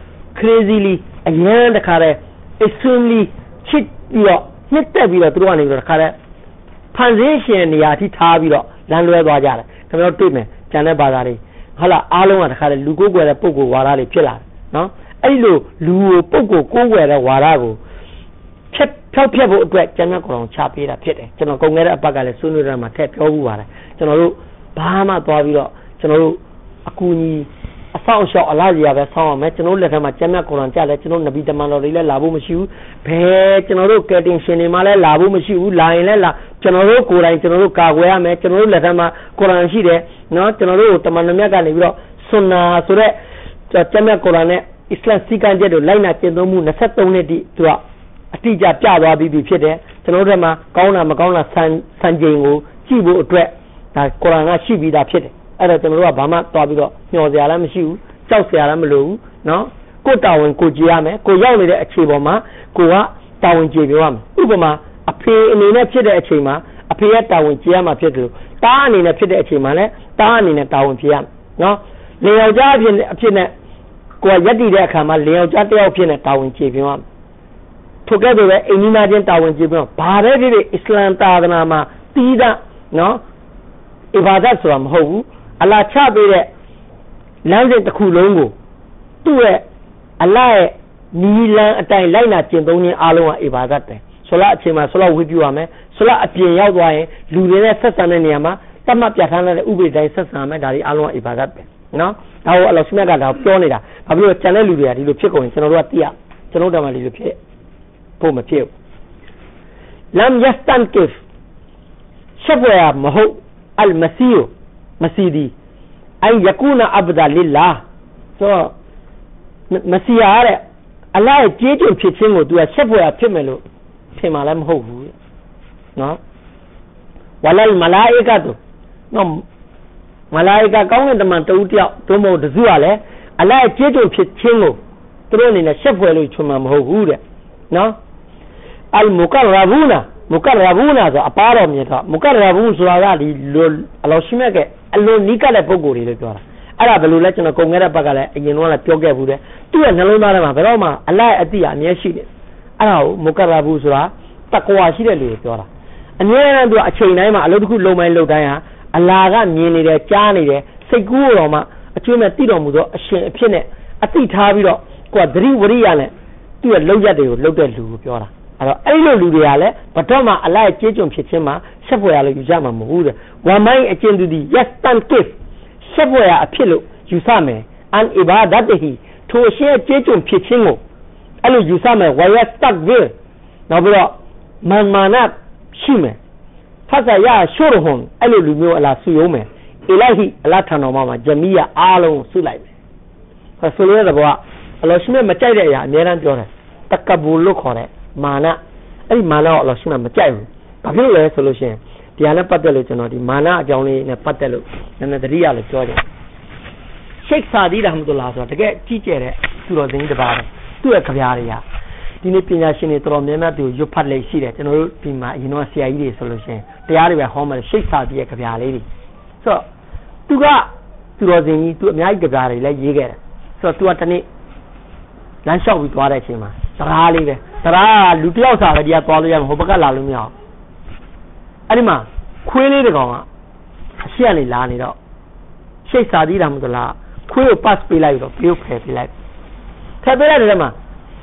crazily အရင်တခါတည်း extremely ချစ်ပြီးတော့နှစ်သက်ပြီးတော့သူတို့ကနေပြီးတော့တခါတည်းဖန်ဆင်းရှင်နေရာထိထားပြီးတော့လမ်းလွဲသွားကြတယ်ခင်ဗျားတို့တွေ့မယ်ကျန်တဲ့ဘာသာတွေဟုတ်လားအားလုံးကတခါတည်းလူကိုယ်ွယ်တဲ့ပုံကိုဝါဒတွေဖြစ်လာတယ်နော်အဲ့ဒီလိုလူကိုပုံကိုကိုယ်ွယ်တဲ့ဝါဒကိုဖြောက်ဖို့အတွက်ကျန်တဲ့ကောင်ချပေးတာဖြစ်တယ်ကျွန်တော်ကုန်ခဲ့တဲ့အပတ်ကလည်းဆွေးနွေးရမှာထည့်ပြောဘူးပါတယ်ကျွန်တော်တို့ဘာမှသွားပြီးတော့ကျွန်တော်တို့အကူအညီအဆောင်အရှောက်အလားကြီးရပဲဆောင်းအောင်မယ်ကျွန်တော်လက်ထက်မှာကျမ်းမြတ်ကုရ်အာန်ကြားလဲကျွန်တော်နဗီတမန်တော်တွေလည်းလာဖို့မရှိဘူးဘယ်ကျွန်တော်တို့ကယ်တင်ရှင်တွေမှလည်းလာဖို့မရှိဘူးလာရင်လည်းလာကျွန်တော်တို့ကိုယ်တိုင်ကျွန်တော်တို့ကာကွယ်ရမယ်ကျွန်တော်တို့လက်ထက်မှာကုရ်အာန်ရှိတယ်နော်ကျွန်တော်တို့တမန်တော်မြတ်ကနေပြီးတော့ဆွန်နာဆိုတဲ့ကျမ်းမြတ်ကုရ်အာန်နဲ့အစ္စလာမ်စီကံချက်တို့လိုက်နာကျင့်သုံးမှု23နှစ်တိသူကအတိအကျပြသွားပြီးဖြစ်တယ်ကျွန်တော်တို့မှာကောင်းတာမကောင်းတာစံချိန်ကိုကြည့်ဖို့အတွက်ဒါကုရ်အာန်ကရှိပြီးသားဖြစ်တယ်အဲ့တော့ကျွန်တော်တို့ကဘာမှသွားပြီးတော့ညှော်စရာလည်းမရှိဘူးကြောက်စရာလည်းမလိုဘူးနော်ကိုယ်တာဝန်ကိုကြည့်ရမယ်ကိုရောက်နေတဲ့အခြေပေါ်မှာကိုကတာဝန်ကြည့်ပြောရမယ်ဥပမာအဖေအနေနဲ့ဖြစ်တဲ့အချိန်မှာအဖေရဲ့တာဝန်ကြည့်ရမှာဖြစ်တယ်လို့တားအနေနဲ့ဖြစ်တဲ့အချိန်မှာလည်းတားအနေနဲ့တာဝန်ဖြစ်ရမယ်နော်လင်ယောက်ျားအဖြစ်နဲ့ကိုကရက်တည်တဲ့အခါမှာလင်ယောက်ျားတစ်ယောက်ဖြစ်နဲ့တာဝန်ကြည့်ပြောရမယ်ထို့ကဲ့သို့ပဲအိမ်နီးနားချင်းတာဝန်ကြည့်ပြောဘာပဲဖြစ်ဖြစ်အစ္စလာမ်သာသနာမှာတီးသားနော်အီဘာဒတ်ဆိုတာမဟုတ်ဘူးအလာချပေးတဲ့လမ်းစဉ်တစ်ခုလုံးကိုသူ့ရဲ့အလာရဲ့နီလန်အတိုင်းလိုက်နာကျင့်သုံးခြင်းအားလုံးကအီဘာဒတ်ပဲဆိုလားအချိန်မှာဆိုလားဝိပြုရမယ်ဆိုလားအပြင်ရောက်သွားရင်လူတွေနဲ့ဆက်ဆံတဲ့နေရာမှာတတ်မှတ်ပြဋ္ဌာန်းတဲ့ဥပဒေတိုင်းဆက်ဆံမယ်ဒါတွေအားလုံးကအီဘာဒတ်ပဲနော်ဒါကိုအလ္လာဟ်ဆုမြတ်ကဒါပြောနေတာဘာဖြစ်လို့ကျန်တဲ့လူတွေကဒီလိုဖြစ်ကုန်ရင်ကျွန်တော်တို့ကသိရကျွန်တော်တို့ကမှဒီလိုဖြစ်ဖို့မဖြစ်လမ်ယစတန်ကစ်ရှဘရမဟုတ်အလ်မစီယမစီဒီအယကူနာအဘဒါလ illah ဆိုမစီယာတဲ့အလ္လာဟ်ရဲ့ကြေးကျွန်ဖြစ်ခြင်းကိုသူကရှက်ဖွယ်ဖြစ်မယ်လို့ထင်မှလည်းမဟုတ်ဘူးနော်ဝလလ်မလာအီကာတုနော်မလာအီကာကောင်းတဲ့တမန်တဦးတယောက်တို့မဟုတ်တစုကလည်းအလ္လာဟ်ရဲ့ကြေးကျွန်ဖြစ်ခြင်းကိုသူတို့အနေနဲ့ရှက်ဖွယ်လို့ထင်မှမဟုတ်ဘူးတဲ့နော်အလ်မူကရဘူနာဆိုအပါတော်မြတ်ကမူကရဘူဆိုတာကဒီအလောရှိမြတ်ကအလွန်နီးကပ်တဲ့ပုံကိုယ်တွေလို့ပြောတာအဲ့ဒါဘယ်လိုလဲကျွန်တော်ကုန်ခဲ့တဲ့ဘက်ကလည်းအရင်တော့လည်းပြောခဲ့ဘူးတဲ့သူ့ရဲ့နှလုံးသားထဲမှာဘယ်တော့မှအလ္လာဟ်အတိအမြဲရှိတယ်အဲ့ဒါကိုမူကရဘူဆိုတာတကွာရှိတဲ့လူတွေပြောတာအမြဲတမ်းသူကအချိန်တိုင်းမှာအလုပ်တစ်ခုလုံးပိုင်းလုပ်တိုင်းဟာအလ္လာဟ်ကမြင်နေတယ်ကြားနေတယ်စိတ်ကူးတော်မှာအကျွမ်းမဲ့တည်တော်မူသောအရှင်အဖြစ်နဲ့အတိထားပြီးတော့ကိုယ်ကသတိဝရိယနဲ့သူ့ရဲ့လောက်ရက်တွေကိုလောက်တဲ့လူကိုပြောတာအဲ့တော့အဲ့လိုလူတွေကလည်းဘတော်မှာအလ္လာဟ်ရဲ့ကြေးကျွန်ဖြစ်ခြင်းမှာဆက်ဖွယ်ရလို့ယူကြမှာမဟုတ်ဘူးတဲ့ဝမ်မိုင်းအကျဉ်သူဒီ yes tan kif ဆက်ဖွယ်ရအဖြစ်လို့ယူဆမယ်အန်အီဘာဒတ်ဟီထိုရှေ့ကြေးကျွန်ဖြစ်ခြင်းကိုအဲ့လိုယူဆမယ်ဝယတ်တက်ဝေနောက်ပြီးတော့မာနရှိမယ်ဖတ်စာရရှုရဟွန်အဲ့လိုလူမျိုးအလားဆူယုံမယ်အီလာဟီအလားထံတော်မှာဂျမီယာအားလုံးဆုလိုက်မယ်ဆိုလိုတဲ့ဘောကအလောရှိမြတ်မကြိုက်တဲ့အရာအများအားပြောတယ်တကဘူလို့ခေါ်တဲ့မာနအဲ့ဒီမာနကိုအလောရှိမြတ်မကြိုက်ဘူးဘာဖြစ်လို့လဲဆိုလို့ရှိရင်ဒီဟာနဲ့ပတ်သက်လို့ကျွန်တော်ဒီမာနအကြောင်းလေးနဲ့ပတ်သက်လို့နည်းနည်းသတိရလို့ပြောတယ်ရှိတ်ဆာဒီရဟမတုလာဆိုတာတကယ်ကြီးကျယ်တဲ့သူတော်စင်တစ်ပါးပဲသူ့ရဲ့ကြပြားတွေကဒီနေ့ပညာရှင်တွေတော်တော်များများသူရွတ်ဖတ်လေရှိတယ်ကျွန်တော်တို့ဒီမှာအရင်တော့ဆရာကြီးတွေဆိုလို့ရှိရင်တရားတွေပဲဟောမယ်ရှိတ်ဆာဒီရဲ့ကြပြားလေးတွေဆိုတော့သူကသူတော်စင်ကြီးသူအများကြီးကြပြားတွေလည်းရေးခဲ့တယ်ဆိုတော့သူကတနေ့လမ်းလျှောက်ပြီးသွားတဲ့အချိန်မှာတရားလေးပဲတရားလူတယောက်စာပဲဒီကသွားလို့ရမှာဟိုဘက်ကလာလို့မရအောင်အဲ့ဒီမှာခွေးလေးတကောင်ကအရှက်လေးလာနေတော့ရှိတ်စာသီးတာမဟုတ်လားခွေးကို pass ပေးလိုက်တော့ပေးဖယ်ပေးလိုက်တဲ့မှာ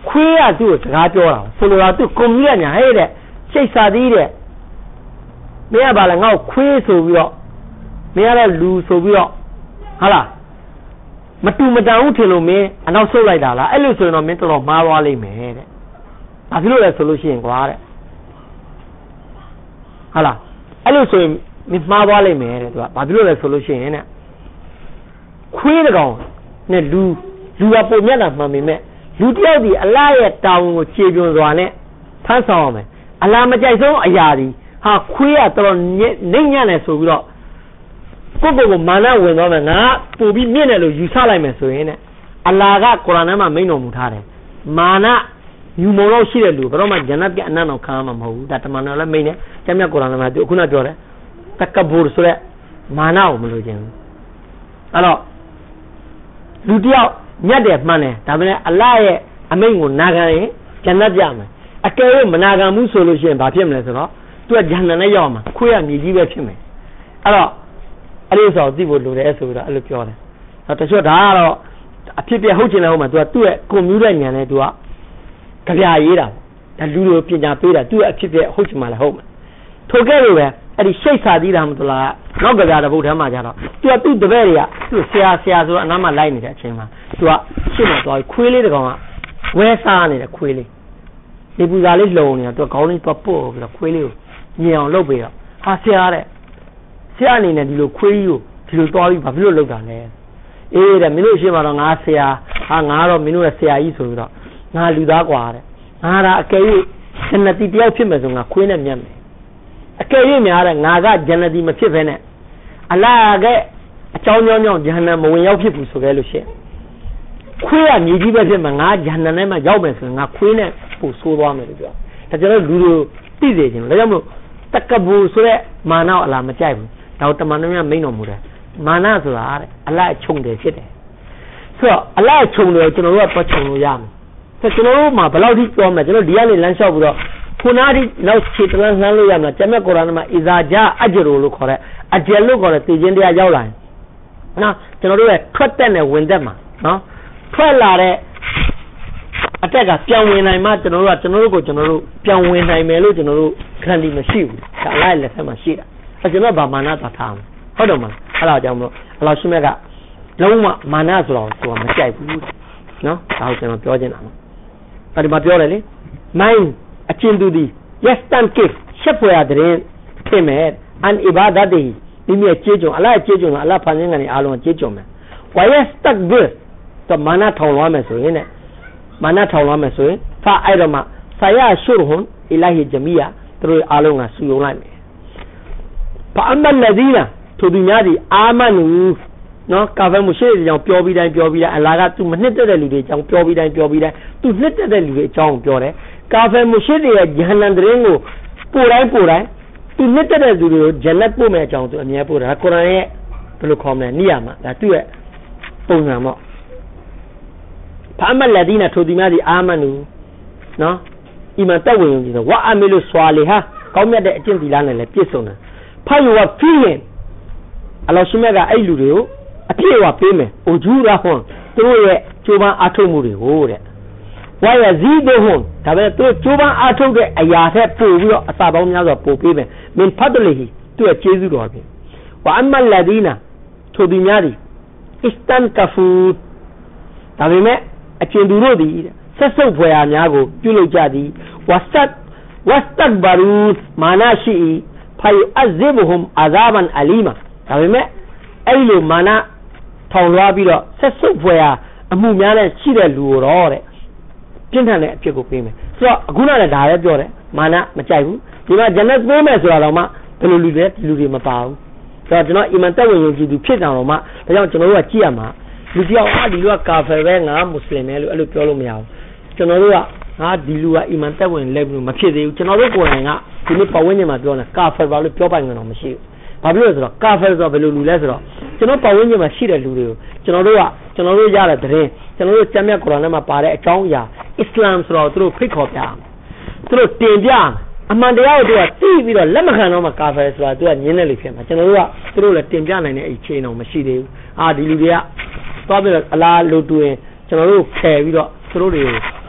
queer do Gajo, follow to come here and hide it. Say Sadie. May I balance out queer so we are. May I lose so we are. Hala. Matuma tell me, and also like that. I lose no mental of Marwali made. I feel a solution. Hala. I lose Miss Marwali made. I feel a solution. Queen around. Ne do up for me, mammy. Do tell the allied town with children on it. Pass on me. Alama Jason Ayadi. How queer thrown Ninyan so we are. Coco Mana will not to be Minelo, you Salame so in it. Alaga Koranama Mino Mutare. Mana, you more see a do, but my Janat get none of Kamamo, that Manala Mene, Jamia Koranama, Kunadore, Takabur Sure, Mana Mulujan. Alors, Ludia, Yadef Mane, Tabine, Alaye, Amengo Nagane, Janajam. A carry Managamu solution by him, to a Janayama, queer me, give it to me. Alors, I saw the wood do the essay. I look at it. Not a short hour. A people holding a home to a two commuting and to a Kaviaira, and do a pina peda, do a people holding my home. Together, at the Shakes I did to la, not the other about Hamajara. To a two the very, to a Sia, and I'm a line in that chamber. To a shimmer, to a quilly the goma. Where's Annie the quilly? They put a little lonely to a calling to a poor with a quilly near Lobia. I say, Siani and you query to Tori Pavilo look on there. The Minushima on Asia, hang out of Minua Sia Isoda, Naludagua, Nara Kay, and the Titia Pimas on a queen and Yam. A Kayimia, Naga, Janadi Mativene. Alaga, a Chaunon, Jana, Moya people so well. Queer, you give him a Jananema Jobs and a queen who so warm. That's a little busy. Takabu Sure, Mana Lamachai. Manamia may no more. Manas are a light chung de city. So a light chung to know what chung yam. Such a room, Paladi from a Diani Lanshaw, Punadi, now Chitlan Nalayama, Chamakoranama is a ja Ajero look or a jello or a Tijendia Yowline. Now, Tenora, Cotton and Windema, no? Twelare attack a pian when I met Tenora, pian when I melo Tenoro, candy machine, a light machine. As you know about Manata town. Hold on, allow them, allow Shumega. No Manas law to a machine. No, how can I tell you now? But about your mine, a chin do the yes, stand kick, Shepway the rain, came ahead, and Ibada day, give me a chijon, a light chijon, a la panning and alone chijon. Why, yes, stuck good. The Manata Lameso in it. Manata Lameso, Fa Idoma, Saya Shurhun, Ilahi Jamia, through Alonga Suyolame. Pa'amma Ladina to the Yadi Amanu no cover Mushe young Piobida and Piobida and Laga to Manetta young Piobida and Piobida to Netta the Chong Piore, Cover Mushe Jahanandrengo, Pura, to Netta the Janat Puma Chong to Niapura, Korane, Pelocom and Niama, that two Ponamo. Pa'amma Ladina to the Yadi Amanu no Imatawi, what Amilu Swaliha, come at the Gentilan and Pisona. Payua feeling. Allow Shumega Ailurio, a Pia payment, or Jura home, through a Chuba Atomuri, why a Zido home, Tabato Chuba Atoge, a Yata Puvio, a Sabonia of Popime, mean Padalehi to a Chesu Robin. Wa'amma Ladina to the Yadi, Istan Kafu, Tabime, a Chendurodi, Sasso Puaniago, Julo Jadi, was that Barut, Manashi. Azibuhum Azaban Alima. Avime Elu Mana Taurabilo, Sesopwea, a Mumiana Chile Lurore. Gentleman Pico Pime. So Guna Diadore, Mana Machavu, you know, Janet Gomez Roma, Peludet, Lurima Pau. So I do not even tell you to do Chitanoma, but I don't know what Chiama. Lucia Adilua Caferenga, Muslim, Elupolomia. Generua, Adilua Imanta and Lebu Machide, Chenova. To look for winning Madonna, Carfer, Piopan on machine. Pablo, Carfers of a Lulu Lesro. Genopa winning machine at Lulu. Genoa Yara Dre, Genoa Tamia Coronama Pare, Chongya, Islam's law through Picopia. Through Tindia, among the outdoor tea with a Lemacanoma Carfers, do a Yenelifim. Genoa through the Tindian and a chain of machine. Dilivia, Pablo, Allah, Lutu, Genoa, Care, through the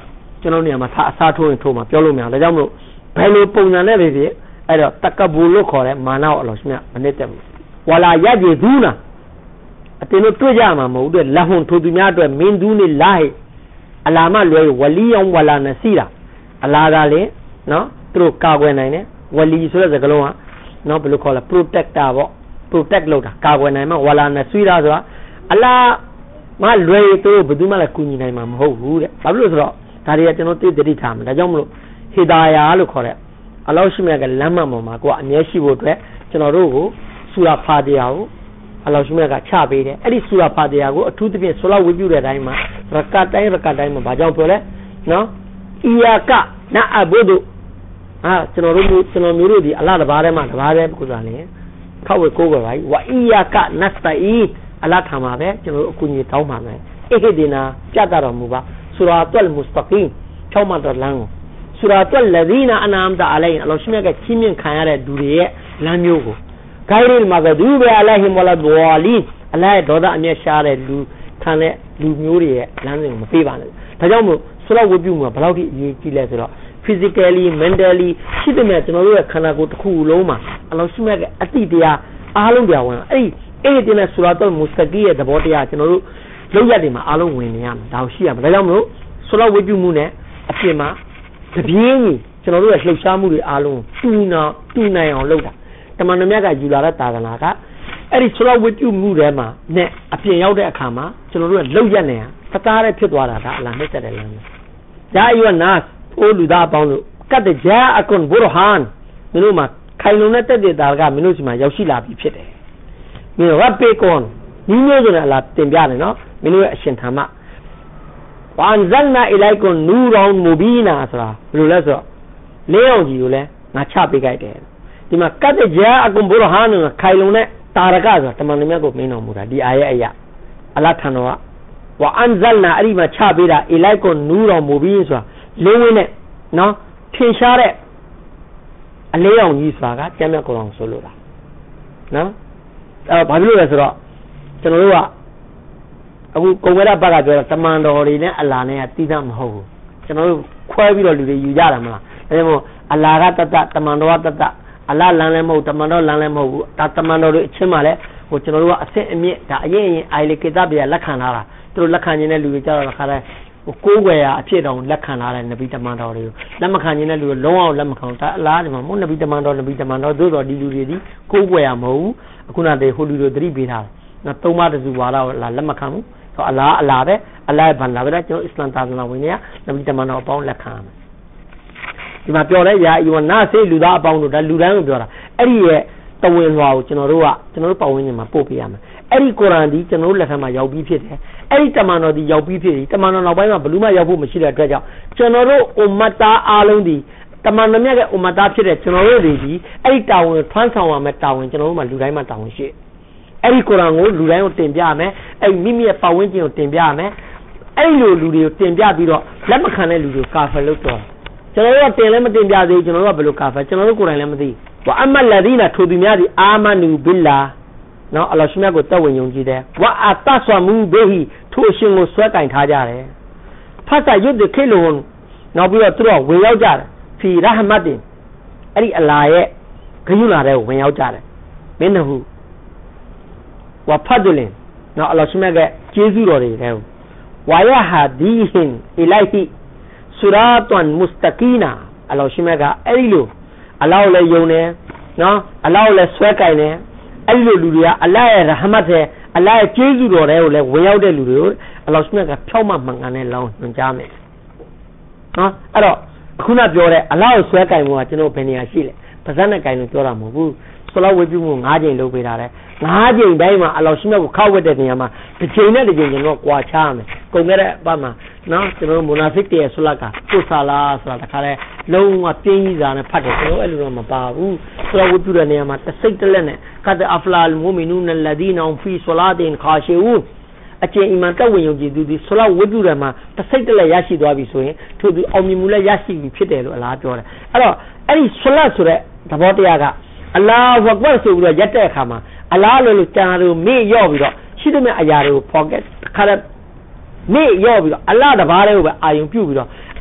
ကျွန်တော်နေရာမှာအစားထိုးရင်ထိုးမှာပြောလို့မရဘူးဒါကြောင့်မလို့ဘယ်လိုပုံစံနဲ့ပဲဖြစ်အဲ့တော့တက္ကဘူလို့ခေါ်တဲ့မာနကိုအလောရှိမြတ်မနစ်သက်ဘူးဝါလာရကြည်ဘူးလားအတင်းတို့တွေ့ကြမှာမဟုတ်တဲ့လက်ဟွန်ထိုသူများအတွက်မင်းသူနေလာဟိအလာမလွယ်ဝလီယောဝလာနစီတာအလာကလည်းနော်သူတို့ကာကွယ်နိုင်တယ်ဝလီဆိုတဲ့စကားလုံးကနော်ဘယ်လိုခေါ်လဲ protector ပေါ့ protect လုပ်တာကာကွယ်နိုင်မှာဝလာနစီတာဆိုတာအလာမလွယ်သူတို့ဘယ်သူမှလည်းကူညီနိုင်မှာမဟုတ်ဘူးတဲ့ဘာဖြစ်လို့ဆိုတော့ဒါတွေကကျွန်တော်သိတိထားမှာဒါကြောင့်မလို့ဟီဒါယာလို့ခေါ်တဲ့အလောရှိမြတ်ကလမ်းမပေါ်မှာကိုကအမြဲရှိဖို့အတွက်ကျွန်တော်တို့ကိုဆူရာဖာတီယာကိုအလောရှိမြတ်ကချပေးတယ်အဲ့ဒီဆူရာဖာတီယာကိုအထူးသဖြင့်ဆိုလောက်ဝေပြုတဲ့အတိုင်းမှာရကတ်တိုင်းမှာဘာကြောင့်ပြောလဲနော်အီယာကနာအဘုဒ္ဓကျွန်တော်မျိုးတို့ဒီအလားတဘာထဲမှာတဘာထဲကိုစားနေခောက်ဝဲကိုးပဲပါဝအီယာကနတ်တိုင်အလားထားမှာပဲကျွန်တော်တို့အကူအညီတောင်းပါမယ်အိဟိဒီနာပြတ်တော်မူပါဆူရာတုလ်မုစတကင်ချောင်းမတော်လမ်းကိုဆူရာတုလ်လဇီနာအနာမ်တာအလိုင်အလောရှိမြတ်ကချင်းမြင့်ခံရတဲ့လူတွေရဲ့လမ်းမျိုးကိုဂိုင်ရီမာဂဒူဘအလိုင်ဟီမလာဒဝါလီအလိုင်ဒေါသအမျက်ရှားတဲ့လူခံတဲ့လူမျိုးတွေရဲ့လမ်းစဉ်ကိုမပေးပါနဲ့ဒါကြောင့်မို့ဆူရာဝတ်ပြုမှုကဘယ်လောက်ထိအရေးကြီးလဲဆိုတော့ physically mentally ရှိတဲ့မြတ်ကျွန်တော်တို့ရဲ့ခန္ဓာကိုယ်တစ်ခုလုံးမှာအလောရှိမြတ်ကအတိတရားအားလုံးပြဝင်အဲ့ဒီနဲ့ဆူရာတုလ်မုစတကီရဲ့သဘောတရားကျွန်တော်တို့လောက်ရတဲ့မှာအားလုံးဝင်နေရမှာဒါရှိရမှာဒါကြောင့်မလို့ဆူရာဝတ်ပြုမှုနဲ့အပြင်မှာတပြင်းကြီးကျွန်တော်တို့ရဲ့လှုပ်ရှားမှုတွေအားလုံးတူနိုင်အောင်လုပ်တာတမန်တော်မြတ်ကယူလာတဲ့သာသနာကအဲ့ဒီဆူရာဝတ်ပြုမှုထဲမှာနဲ့အပြင်ရောက်တဲ့အခါမှာကျွန်တော်တို့ရဲ့လောက်ရနေတာတသားတည်းဖြစ်သွားတာဒါအလားနှိမ့်သက်တယ်လမ်းဒါအယူနာအိုလူသားအပေါင်းတို့ကတ်ဂျာအကွန်ဘူရဟန်မင်းတို့မှာခိုင်လုံတဲ့တက်တဲ့တာကမင်းတို့စီမှာရောက်ရှိလာပြီဖြစ်တယ်မင်းတို့ရပေကွန်ဒီမျိုးဆိုတဲ့အလားတင်ပြတယ်နော်မင်းတို့ရဲ့အရှင်ထာမဝန်ဇန်နာအီလိုက်ကွန်နူရောင်မူဘီနာဆိုတာဘယ်လိုလဲဆိုတော့လေးအောင်ကြီးကိုလည်းငါချပေးကြတယ်ဒီမှာကတ်ဂျာအကွန်ဘူရဟန်ကခိုင်လုံတဲ့တာရကဆိုတာတမန်တော်မြတ်ကိုမင်းတော်မူတာဒီအာရဲ့အရာအလားထံတော်ကဝအန်ဇန်နာအဲ့ဒီမှာချပေးတာအီလိုက်ကွန်နူရောင်မူဘီဆိုတာလင်းဝင်းနဲ့နော်ထင်ရှားတဲ့အလေးအောင်ကြီးဆိုတာကကျမ်းမြတ်ကုရ်အာန်ဆိုလို့လားနော်ဘာဖြစ်လို့လဲဆိုတော့ကျွန်တော်တို့ကအခုကုံဝဲရဘက်ကပြောတာတမန်တော်တွေနဲ့အလာနဲ့ကတိကျမဟုတ်ဘူးကျွန်တော်တို့ခွဲပြီးတော့လူတွေယူကြတာမလားဒါကြောင့်မို့အလာကတတတမန်တော်ကတတအလာလမ်းလည်းမဟုတ်တမန်တော်လမ်းလည်းမဟုတ်ဘူးဒါတမန်တော်တွေအချင်းမှလည်းဟိုကျွန်တော်တို့ကအစစ်အမြင့်ဒါအရင်အိုင်လေကေတာပြလက်ခံလာတာသူတို့လက်ခံနေတဲ့လူတွေကြတော့ခါတိုင်းကိုးွယ်ရအဖြစ်တောင်လက်ခံလာတဲ့နဗီတမန်တော်တွေကိုလက်မခံခြင်းတဲ့လူတွေလုံးအောင်လက်မခံတာအလားဒီမှာမို့နဗီတမန်တော်သို့တော်ဒီလူတွေဒီကိုးွယ်ရမဟုတ်ဘူးအခုနတည်းဟိုလူတွေသတိပေးထားတယ်နော်သုံးပါးတစုဝါဒလက်မခံဘူးဆိုအလားပဲအလားဘန်လာပဲကျွန်တော်အစ္စလမ်သာသနာဝင်တွေကနဗီတမန်တော်အပေါင်းလက်ခံရမယ်ဒီမှာပြောလဲယာအီဝနာဆေးလူသားအပေါင်းတို့ဒါလူတိုင်းကိုပြောတာအဲ့ဒီရဲ့တဝင်လွှာကိုကျွန်တော်တို့ပတ်ဝန်းကျင်မှာပို့ပေးရမယ်အဲ့ဒီကုရ်အာန်ဒီကျွန်တော်တို့လက်ထက်မှာရောက်ပြီးဖြစ်တယ်အဲ့ဒီတမန်တော်ဒီရောက်ပြီးဖြစ်ပြီတမန်တော်နောက်ပိုင်းမှာဘယ်သူမှရောက်ဖို့မရှိတဲ့အတွက်ကြောင့်ကျွန်တော်တို့အွမ်မတ်သားအားလုံးဒီတမန်တော်မြတ်ရဲ့အွမ်မတ်သားဖြစ်တဲ့ကျွန်တော်တို့တွေဒီအဲ့ဒီတာဝန်ထွန်းဆောင်ရမယ်တာဝန်ကျွန်တော်တို့မှာလူတိုင်းမှာတာဝန်ရှိအဲ့ဒီကုရ်အာန်ကိုလူတိုင်းကိုတင်ပြရမယ်အဲ့မိမိရဲ့ပတ်ဝန်းကျင်ကိုတင်ပြရမယ်အဲ့ဒီလိုလူတွေကိုတင်ပြပြီးတော့လက်မခံတဲ့လူတွေကိုကာဖာလုပ်တော့ကျွန်တော်တို့ကတင်လည်းမတင်ပြသေးဘူးကျွန်တော်တို့ကဘယ်လိုကာဖာကျွန်တော်တို့ကိုယ်တိုင်လည်းမသိဘူးဝအမတ်လဒီနာထိုသူများဒီအာမနူဘီလာနော်အလ္လာဟ်ရှင်ကိုတက်ဝင်ယုံကြည်တယ်ဝအတဆမူဘေဟီထိုအရှင်ကိုဆွဲကင်ထားကြတယ်ဖတ်စာရွတ်တဲ့ခေလုံနောက်ပြီးတော့သူတို့ဝင်ရောက်ကြတယ်ဖီရဟမတ်တင်အဲ့ဒီအလာရဲ့ဂယုလာတဲ့ဝင်ရောက်ကြတယ်မင်းတို့ဝဖတ်တယ်နော်အလ္လာဟ်ရှင်ကကျေးဇူးတော်တွေတဲ့ဝါယဟာဒီဟင်အီလိုက်ဟီဆူရာတွန်မုစတကီနာအလ္လာဟ်ရှင်ကအဲ့ဒီလိုအလောလည်းယုံတယ်နော်အလောလည်းဆွဲကင်တယ်အဲ့ဒီလိုလူတွေကအလ္လာဟ်ရဲ့ရဟမတ်ရဲ့အလ္လာဟ်ရဲ့ကျေးဇူးတော်တွေကိုလည်းဝင်ရောက်တဲ့လူတွေကိုအလ္လာဟ်ရှင်ကဖြောက်မှမှန်ကန်တဲ့လောင်းညွှန်ကြားမယ်နော်အဲ့တော့ခုနပြောတဲ့အလ္လာဟ်ကိုဆွဲကင်မှုကကျွန်တော်ဘယ်နေရာရှိလဲပါဇက်နဲ့ကင်လို့ပြောတာမဟုတ်ဘူးဆလာဝတ်ပြုမှု9ကြိမ်လုပ်ပေးတာလေ9ကြိမ်တိုင်းမှာအလ္လာဟ်ရှင်ကိုခောက်ဝတ်တဲ့နေရာမှာတစ်ကြိမ်နဲ့တစ်ကြိမ်ကျွန်တော်ကွာချရမယ်ကုန်ခဲ့တဲ့အပတ်မှာနော်ကျွန်တော်မူနာဖစ်တဲ့ဆလာကကိုဆာလာဆိုတာတခါလဲလုံးဝပြင်းကြီးစာနဲ့ဖတ်တယ်ကျွန်တော်အဲ့လိုတော့မပါဘူးဆလာဝတ်ပြုတဲ့နေရာမှာတစ်စိတ်တစ်လက်နဲ့ကတ်အဖလာလ်မူမီနူနလဒီနာဖီဆလာတင်ခါရှီဦးအကျင့်အီမန်တက်ဝင်ယုံကြည်သူဒီဆလာဝတ်ပြုတယ်မှာတစ်စိတ်တစ်လက်ရရှိသွားပြီဆိုရင်ထို့သူအောင်မြင်မှုလည်းရရှိပြီဖြစ်တယ်လို့အလားပြောတယ်အဲ့တော့အဲ့ဒီဆလာဆိုတဲ့သဘောတရားကအလာဟ်ဝါကွတ်ဆိုပြီးတော့ရက်တဲ့အခါမှာအလားလို့ကြာလို့မေ့ရော့ပြီးတော့ရှိတဲ့အရာတွေကို forget ခါတဲ့မေ့ရော့ပြီးတော့အလားတဘားလေးကိုပဲအာယုံပြုတ်ပြီးတော့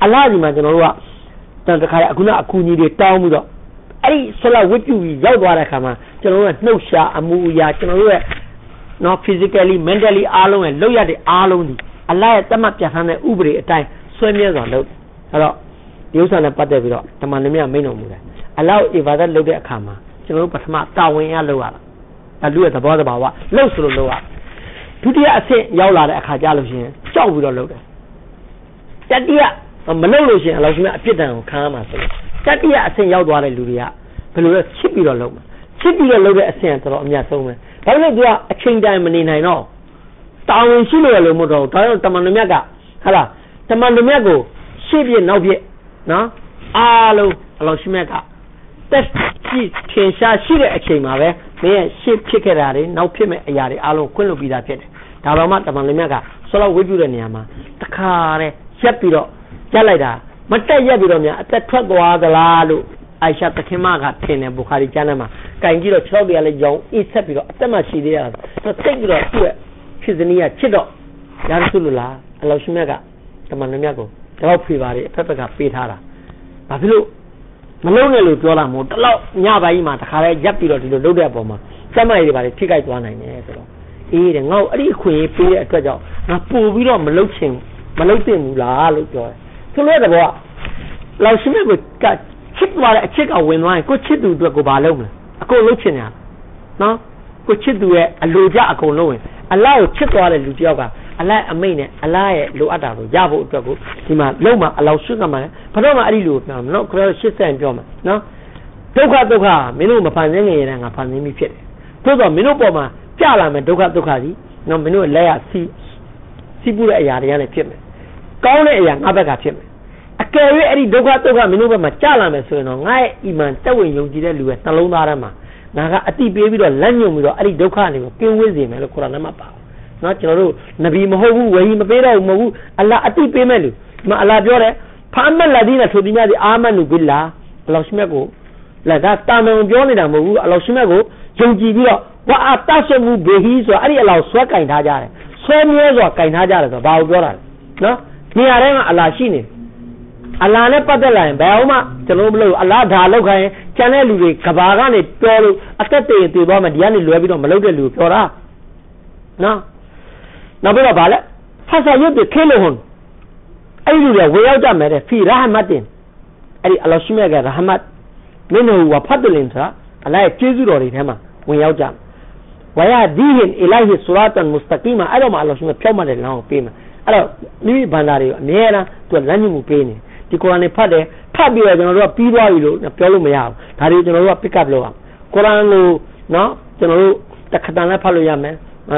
အလားဒီမှာကျွန်တော်တို့ကတခါအခုနအကူကြီးတွေတောင်းပြီးတော့အဲ့ဒီဆလဝတ်ပြုပြီးရောက်သွားတဲ့ခါမှာကျွန်တော်တို့ကနှုတ်ရှာအမှုအရာကျွန်တော်တို့ရဲ့နော် physically mentally အားလုံးရဲ့လောက်ရတဲ့အားလုံးဒီအလားရဲ့တမတ်ပြဋ္ဌာန်းတဲ့ဥပဒေအတိုင်းဆွဲမြဲစွာလုပ်အဲ့တော့ဒီဥစ္စာနဲ့ပတ်သက်ပြီးတော့တမန်တော်မြတ်မိန့်တော်မူတယ်အလားအီဘာဒတ်လုပ်တဲ့အခါမှာကျွန်တော်တို့ပထမတာဝန်ရလုပ်ရတာအလူရဲ့သဘောတဘာဝလှုပ်ဆိုလို့လုပ်ရဒုတိယအဆင့်ရောက်လာတဲ့အခါကျလို့ရှိရင်ကြောက်ပြီးတော့လုပ်တယ်တတိယမလုပ်လို့ရှိရင်အလောင်းရှင်အပြစ်ဒဏ်ကိုခံရမှာဆိုလို့တတိယအဆင့်ရောက်သွားတဲ့လူတွေကဘယ်လိုလဲချစ်ပြီးတော့လုပ်မှာချစ်ပြီးတော့လုပ်တဲ့အဆင့်ကတော့အများဆုံးပဲဒါပေမဲ့သူကအချိန်တိုင်းမနေနိုင်တော့တာဝန်ရှိလို့မဟုတ်တော့ဒါကြောင့်တမန်တော်မြတ်ကဟာလားတမန်တော်မြတ်ကိုရှေ့ပြနောက်ပြနော်အားလုံးအလောင်းရှင်မြတ်ကတက်ကြည့်ထင်ရှားရှိတဲ့အချိန်မှာပဲမင်းရဲ့ရှေ့ဖြစ်ခဲ့တာတွေနောက်ဖြစ်မဲ့အရာတွေအားလုံးခွင့်လွှတ်ပြီးသားဖြစ်တယ်ဒါတော့မှတမန်တော်မြတ်ကဆောလဝတ်ပြုတဲ့နေရာမှာတခါတည်းရက်ပြီးတော့ရက်လိုက်တာမတက်ရက်ပြီးတော့များအသက်ထွက်သွားသလားလို့အိုင်ရှာတခင်မကထင်တယ်ဘူခါရီကျမ်းထဲမှာကင်ကြည့်တော့6ပြရလဲကြောင်းအေးဆက်ပြီးတော့အသက်မရှိသေးရတာတော့စိတ်ပြီးတော့သူ့ရဲ့ဖြစ်စနည်းကချစ်တော့ရာဇုလလာအလောရှင်မြတ်ကတမန်တော်မြတ်ကိုတော့ဖေပါတွေအဖက်ဖက်ကပေးထားတာဘာဖြစ်လို့မလုံးနဲ့လို့ပြောတာမဟုတ်တလောက်ညပိုင်းမှာတခါလဲရက်ပြီးတော့ဒီလိုလုပ်တဲ့အပေါ်မှာစက်မိုက်တွေပါလေထိခိုက်သွားနိုင်တယ်ဆိုတော့အေးတယ်ငါ့အဲ့ဒီအခွင့်အရေးပေးတဲ့အတွက်ကြောင့်ငါပို့ပြီးတော့မလုပ်ချင်မလုပ်သင့်ဘူးလားလို့ပြောတယ်ဆိုလို့တဲ့ဘောကလောရှင်မြတ်ကချစ်သွားတဲ့အချစ်ကဝင်သွားရင်ကိုချစ်သူအတွက်ကိုဘာလုပ်မလဲအကုန်လုပ်ချင်တယ်နော်ကိုချစ်သူရဲ့အလိုကြအကုန်လုပ်ရင်အလ္လာဟ်ကိုချစ်သွားတဲ့လူတစ်ယောက်ကအလ္လာဟ်အမိန့်နဲ့အလ္လာဟ်ရဲ့လိုအပ်တာကိုရဖို့အတွက်ကိုဒီမှာလုံးမှာအလောရှုကမှာလဲဘာတော့မှအဲ့ဒီလိုပြောမှာနော်ခရစ်ရှစ်ဆန်ပြောမှာနော်ဒုက္ခမင်းတို့မဖန်ဆင်းငရင်ငါဖန်ဆင်းပြီးဖြစ်တယ်သို့တော့မင်းတို့ပေါ်မှာကြလာမယ်ဒုက္ခကြီးနော်မင်းတို့လက်ရစီးပူတဲ့အရာတွေကလည်းဖြစ်မယ်ကောင်းတဲ့အရာငါဘက်ကဖြစ်မယ်အကယ်၍အဲ့ဒီဒုက္ခမင်းတို့ဘက်မှာကြလာမယ်ဆိုရင်တော့ငါရဲ့အီမန်တက်ဝင်ယုံကြည်တဲ့လူရဲ့နှလုံးသားထဲမှာငါကအတိပေးပြီးတော့လက်ညှို့ပြီးတော့အဲ့ဒီဒုက္ခတွေကိုကင်းဝေးစေမယ်လို့ကုရ်အာန်မှာပါနော်ကျွန်တော်တို့နဗီမဟုတ်ဘူးဝဟီမပေးတော့ဘူးမဟုတ်ဘူးအလ္လာဟ်အတိပေးမဲ့လူဒီမှာအလ္လာဟ်ပြောတယ်ဖာမက်လာဒီနာထိုဒီများဒီအာမန်နူဘီလာအလ္လာဟ်ရှိမြတ်ကိုလက်ဒါတာမန်ပြောနေတာမဟုတ်ဘူးအလ္လာဟ်ရှိမြတ်ကိုယုံကြည်ပြီးတော့ဝါအတရှမူဘေဟီဆိုအဲ့ဒီအလ္လာဟ်ဆွဲကင်ထားကြတယ်ဆွဲမြဲစွာကင်ထားကြတယ်ဆိုတော့ဘာကိုပြောတာလဲနော်နေရာတိုင်းမှာအလ္လာဟ်ရှိနေအလ္လာဟ်နဲ့ပတ်သက်လာရင်ဘယ်အောင်မှကျွန်တော်မလို့အလ္လာဟ်ဒါလောက်ခိုင်းကျန်တဲ့လူတွေကဘာကနေပြောလို့အသက်တည်တည်သွားမှဒီကနေလွယ်ပြီးတော့မလုပ်တဲ့လူပြောတာနော်နောက်ပြီးတော့ဗာလဲဖဆာရွတ်ခေလို့ဟွန်အဲ့ဒီလူတွေဝေရောက်ကြမယ်တဲ့ဖီရာဟမတ်တင်အဲ့ဒီအလ္လာဟ်ရှိမြတ်ကရာဟမတ်မင်းတို့ဝဖတ်တယ်ဆိုတာအလ္လာဟ်ရဲ့ကျေးဇူးတော်တွေထဲမှာဝင်ရောက်ကြဝါယာဒီဟင်အီလိုင်ဟီဆူရာတန်မုစတကီမာအဲ့တော့မှအလ္လာဟ်ရှိမြတ်ဖြောက်မှတ်တဲ့လမ်းကိုပေးမယ်အဲ့တော့မိမိဘန္တာတွေကိုအမြဲတမ်းသူကလမ်းညွှန်မှုပေးနေဒီကုရ်အာန်နဲ့ဖတ်တယ်ဖတ်ပြီးတော့ကျွန်တော်တို့ကပြီးသွားပြီလို့ပြောလို့မရဘူးဒါတွေကျွန်တော်တို့က pick up လုပ်အောင်ကုရ်အာန်ကိုနော်ကျွန်တော်တို့တခါတန်လည်းဖတ်လို့ရမယ်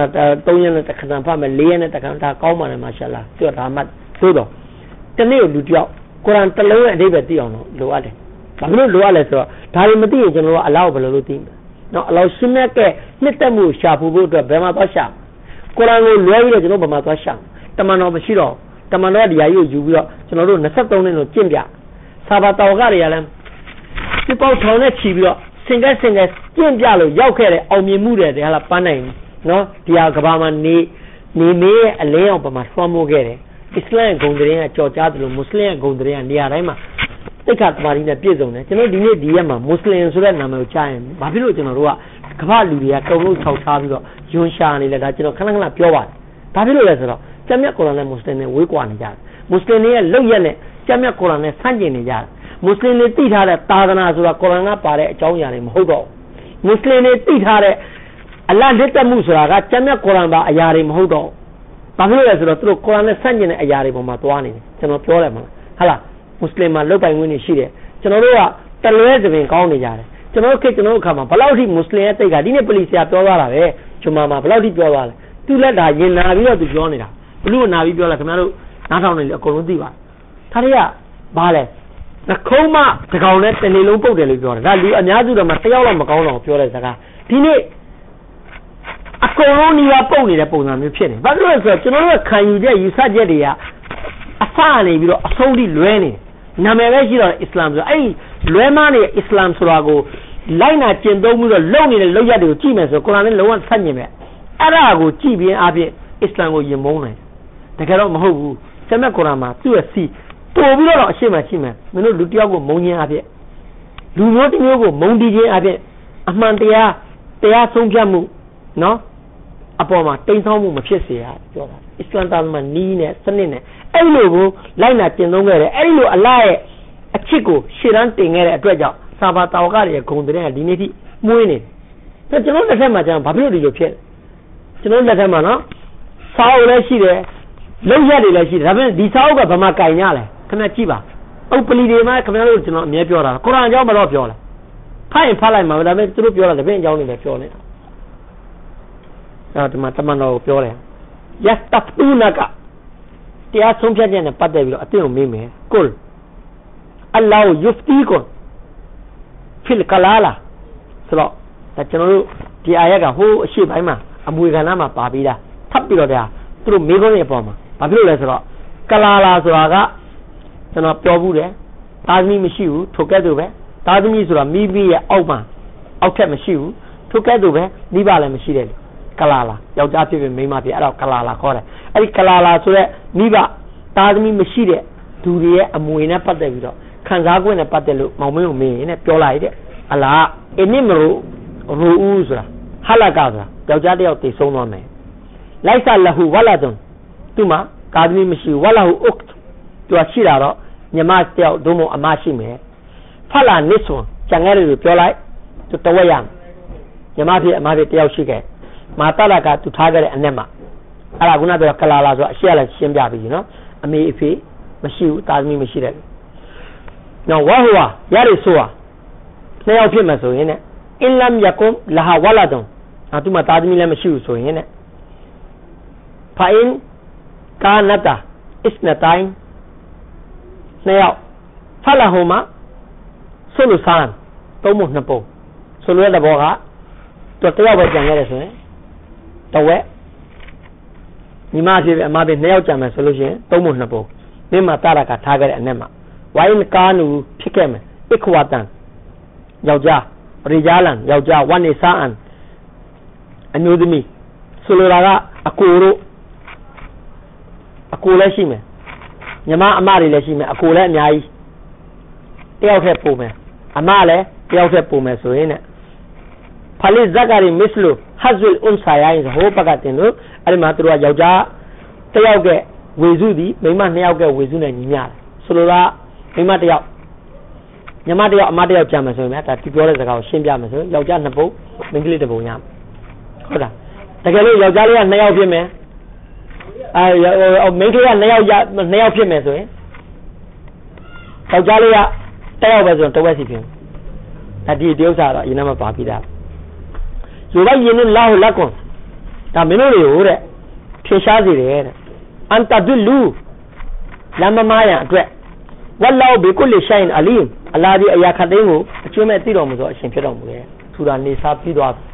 3ရက်နဲ့တခါတန်ဖတ်မယ်4ရက်နဲ့တခါဒါကောင်းပါလေမာရှာလာသူကဒါမှသို့တော့တနေ့ကိုလူတယောက်ကုရ်အာန်တစ်လုံးရဲ့အဓိပ္ပာယ်သိအောင်လို့လိုအပ်တယ်ဘာလို့လိုအပ်လဲဆိုတော့ဒါတွေမသိရင်ကျွန်တော်တို့ကအလ္လာဟ်ကိုဘယ်လိုလုပ်သိမလဲနော်အလ္လာဟ်ရှင်မြတ်ကနှစ်သက်မှုရှာဖို့အတွက်ဘယ်မှာသွားရှာကုရ်အာန်ကိုလွှဲပြီးတော့ကျွန်တော်ဘယ်မှာသွားရှာတမန်တော်မရှိတော့တမန်တော်ကဒီဟာကြီးကိုယူပြီးတော့ကျွန်တော်တို့23နှစ်လို့ကျင့်ပြစာဘာတော်ကတွေကလည်းဒီပေါထောင်နဲ့ချီပြီးတော့စင်ကဲကျင့်ပြလို့ရောက်ခဲ့တဲ့အောင်မြင်မှုတွေဟာလားပန်းနိုင်နော်ဒီဟာကဘာမှာနေမေးရဲ့အလင်းအောင်ပမာဆွမ်းမိုးခဲ့တယ်အစ္စလာမ်ဂုဏ်သတင်းကကြော်ကြားတယ်လို့မွတ်စလင်ဂုဏ်သတင်းကနေရာတိုင်းမှာတိတ်ခါတမာရီနဲ့ပြည့်စုံတယ်ကျွန်တော်ဒီနေ့ဒီရက်မှာမွတ်စလင်ဆိုတဲ့နာမည်ကိုကြားရင်ဘာဖြစ်လို့ကျွန်တော်တို့ကကမ္ဘာလူတွေကတုံ့လို့ထောက်ထားပြီးတော့ယွန်းရှာနေလဲဒါကျွန်တော်ခဏပြောပါတယ်ဘာဖြစ်လို့လဲဆိုတော့ကျမ်းမြတ်ကုရ်အာန်နဲ့မွတ်စလင်တွေဝေးကွာနေကြတယ်မွတ်စလင်တွေရဲ့လောက်ရက်နဲ့ကျမ်းမြတ်ကုရ်အာန်နဲ့ဆန့်ကျင်နေကြတယ်မွတ်စလင်တွေသိထားတဲ့သာသနာဆိုတာကုရ်အာန်ကပါတဲ့အကြောင်းအရာတွေမဟုတ်တော့မွတ်စလင်တွေသိထားတဲ့အလ္လာဟ်လက်သက်မှုဆိုတာကကျမ်းမြတ်ကုရ်အာန်ပါအရာတွေမဟုတ်တော့ဘာဖြစ်လို့လဲဆိုတော့သူတို့ကုရ်အာန်နဲ့ဆန့်ကျင်တဲ့အရာတွေပေါ်မှာသွားနေတယ်ကျွန်တော်ပြောတယ်မဟုတ်လားမွတ်စလင်မှာလောက်ပိုင်ဝင်နေရှိတယ်ကျွန်တော်တို့ကတလွဲသပင်ကောင်းနေကြတယ်ကျွန်တော်တို့အခါမှာဘယ်လောက်ထိမွတ်စလင်ရဲ့တိတ်ကဒီနေ့ပလီဆရာပြောသွားတာပဲဂျုမာမှာဘယ်လောက်ထိပြောသွားလဲသူလက်ဒါရင်နာပြီးတော့သူပြောနေတာဘလို့နာပြီးပြောလိုက်ခင်ဗျားတို့နားထောင်နေလေအကုန်လုံးသိပါတယ်ဒါတွေကဘာလဲနှခုံးမတကောင်နဲ့တနေ့လုံးပုတ်တယ်လို့ပြောတယ်ဒါလူအများစုတော့မှတယောက်တော့မကောင်းတော့ပြောတဲ့စကားဒီနေ့အကုန်လုံးနေရာပုတ်နေတဲ့ပုံစံမျိုးဖြစ်နေဘာလို့လဲဆိုတော့ကျွန်တော်တို့ခံယူတဲ့ယူဆချက်တွေကအစနေပြီးတော့အဆုံးထိလွဲနေနာမည်ပဲရှိတော့အစ္စလာမ်ဆိုအဲ့ဒီလွဲမနေအစ္စလာမ်ဆိုတာကိုလိုက်နာကျင့်သုံးပြီးတော့လုံနေတဲ့လောက်ရက်တွေကိုကြည့်မယ်ဆိုကုရ်အာန်နဲ့လုံးဝဆန့်ကျင်ပဲအဲ့ဒါကိုကြည့်ပြီးအပြင်အစ္စလာမ်ကိုယင်မုန်းတယ်တကယ်တော့မဟုတ်ဘူးကျမ်းမြတ်ကုရ်အာန်မှာသူ့ရဲ့ပို့ပြီးတော့အရှိမရှိမယ်မင်းတို့လူတယောက်ကိုမုံခြင်းအဖြစ်လူမျိုးတစ်မျိုးကိုမုံတီးခြင်းအဖြစ်အမှန်တရားဆုံးဖြတ်မှုနော်အပေါ်မှာတိမ်ဆောင်းမှုမဖြစ်စေရပြောတာအစ္စလမ်သားမှာနီးနဲ့စနစ်နဲ့အဲ့လိုကိုလိုက်နာကျင့်သုံးခဲ့တယ်အဲ့လိုအလားရဲ့အချစ်ကိုရှေ့တန်းတင်ခဲ့တဲ့အတွက်ကြောင့်စာဘာတာဝကတွေဂုံတဲ့ဒီနေ့ထိမွေးနေတယ်ကျွန်တော်လက်ထက်မှာကျန်ဘာဖြစ်လို့ဒီလိုဖြစ်ကျွန်တော်လက်ထက်မှာနော်စာအုပ်လည်းရှိတယ်လုံးရက်တွေလည်းရှိတယ်ဒါပေမဲ့ဒီစာအုပ်ကဘာမှကင်ရလဲခင်ဗျကြည့်ပါအုပ်ပလီတွေမှာခင်ဗျားတို့ကျွန်တော်အမြဲပြောတာကုရ်အာန်အကြောင်းမတော့ပြောလားဖတ်ရင်ဖတ်လိုက်မှာဒါပေမဲ့သူတို့ပြောတာတပည့်အကြောင်းတွေလည်းပြောနေတာအဲ့ဒီမှာတမန်တော်ကိုပြောတယ်ယက်တဖူနာကတရားဆုံးဖြတ်ခြင်းနဲ့ပတ်သက်ပြီးတော့အတင်းကိုမေးမယ်ကုလ်အလ္လာဟ်ယူဖတီကွန်ဖီလ်ကလာလာဆိုတော့ကျွန်တော်တို့ဒီအာယတ်ကဟိုးအရှိပိုင်းမှာအမွေကဏ္ဍမှာပါပြီးသားထပ်ပြီးတော့တရားသူတို့မေးခွန်းတွေအပေါ်မှာဘာဖြစ်လို့လဲဆိုတော့ကလာလာဆိုတာကကျွန်တော်ပြောဘူးတယ်သားသမီးမရှိဘူးထိုကဲ့သို့ပဲသားသမီးဆိုတာမိဘရဲ့အောက်မှာအောက်ထက်မရှိဘူးထိုကဲ့သို့ပဲမိဘလည်းမရှိတယ်ကလာလာယောက်ျားဖြစ်ဖြစ်မိန်းမဖြစ်အဲ့တော့ကလာလာခေါ်တယ်အဲ့ဒီကလာလာဆိုတဲ့မိဘသားသမီးမရှိတဲ့သူတွေရဲ့အမွေနဲ့ပတ်သက်ပြီးတော့ခံစား권နဲ့ပတ်သက်လို့မောင်မင်းကိုမေးရင်ပြောလိုက်တဲ့အလားအင်းမလို့ရူဦးဆိုတာဟာလကာဆိုတာယောက်ျားတစ်ယောက်တည်ဆုံးသွားမယ်လိုက်ဆာလဟူဝလာဒွန်သူမှာကာသမီးမရှိဝလာဟူအုတ်သူရှိတာတော့ညီမတယောက်ဒုမို့အမရှိမယ်ဖလာနစ်ဆွန်ကျန်ငယ်တွေပြောလိုက်သူတဝက်ရညီမဖြစ်အမဖြစ်တယောက်ရှိခဲ့မာတလာကသူထားခဲ့တဲ့အနက်မှာအဲ့ဒါခုနပြောကလာလာဆိုအရှိရလည်းရှင်းပြပြီနော်အမေအဖေမရှိဘူးတာသမီးမရှိတဲ့နော်ဝါဟွာရရဆိုဟာနှစ်ယောက်ဖြစ်မှာဆိုရင်အင်လမ်ယကွမ်လာဟာဝလာဒွန်သူမှာတာသမီးလည်းမရှိဘူးဆိုရင်ဖိုင်ကာနတာအစ်နတိုင်းနှစ်ယောက်ဖလာဟိုမှာဆိုလိုဆန်သုံးဖို့နှစ်ပုံဆိုလိုတဲ့ဘောကတော့တယောက်ပဲကြံခဲ့တယ်ဆိုရင်တဝက်ညီမဖြစ်အမဖြစ်နှစ်ယောက်ကြံမယ်ဆိုလို့ရှိရင်သုံးဖို့နှစ်ပုံမင်းမတာရကထားခဲ့တဲ့အနက်မှာဝိုင်းကာနူဖြစ်ခဲ့မယ်အခွာတန်ယောက်ျားရိဂျာလန်ယောက်ျားဝနိဆာအန်အမျိုးသမီးဆိုလိုတာကအကိုတို့အကိုလည်းရှိမယ်ညီမအမတွေလည်းရှိမယ်အကိုလည်းအများကြီးတယောက်ထက်ပိုမယ်အမလည်းတယောက်ထက်ပိုမယ်ဆိုရင်ဖာလီဇကာရီမစ်လူဟဇ်အွန်ဆာယိုင်းဟိုပကတင်လို့အဲ့ဒီမှာသူတို့ကယောက်ျားတယောက်ကဝေစုသည်မိန်းမနှစ်ယောက်ကဝေစုနဲ့ညီမျှတယ်ဆိုလိုတာမိန်းမတစ်ယောက်ညီမတစ်ယောက်အမတစ်ယောက်ကြံမယ်ဆိုရင်ဒါဒီပြောတဲ့စကားကိုရှင်းပြမယ်ဆိုရင်ယောက်ျားနှစ်ပုံမိန်းကလေးတစ်ပုံရမယ်ဟုတ်လားတကယ်လို့ယောက်ျားလေးကနှစ်ယောက်ဖြစ်မယ်မိန်းကလေးကနှစ်ယောက်ဖြစ်မယ်ဆိုရင်ယောက်ျားလေးကတစ်ယောက်ပဲဆိုရင်တစ်ဝက်စီဖြစ်မယ်ဒီဥစ္စာတော့အရင်ကမှပါပြီးသားယူဘယင်းလာဟူလကွန်ဒါမင်းတို့တွေကိုတဲ့ဖြေရှားစေတယ်တဲ့အန်တဒလူလမ်းမမားရန်အတွက်ဝလ္လာဟ်ဘီကုလ်ရှိုင်အလီမ်အလာဒီအရာခတ်သိန်းကိုအကျွမ်းမဲ့သိတော်မူသောအရှင်ဖြစ်တော်မူတယ်ထူတာနေစားပြီးသွား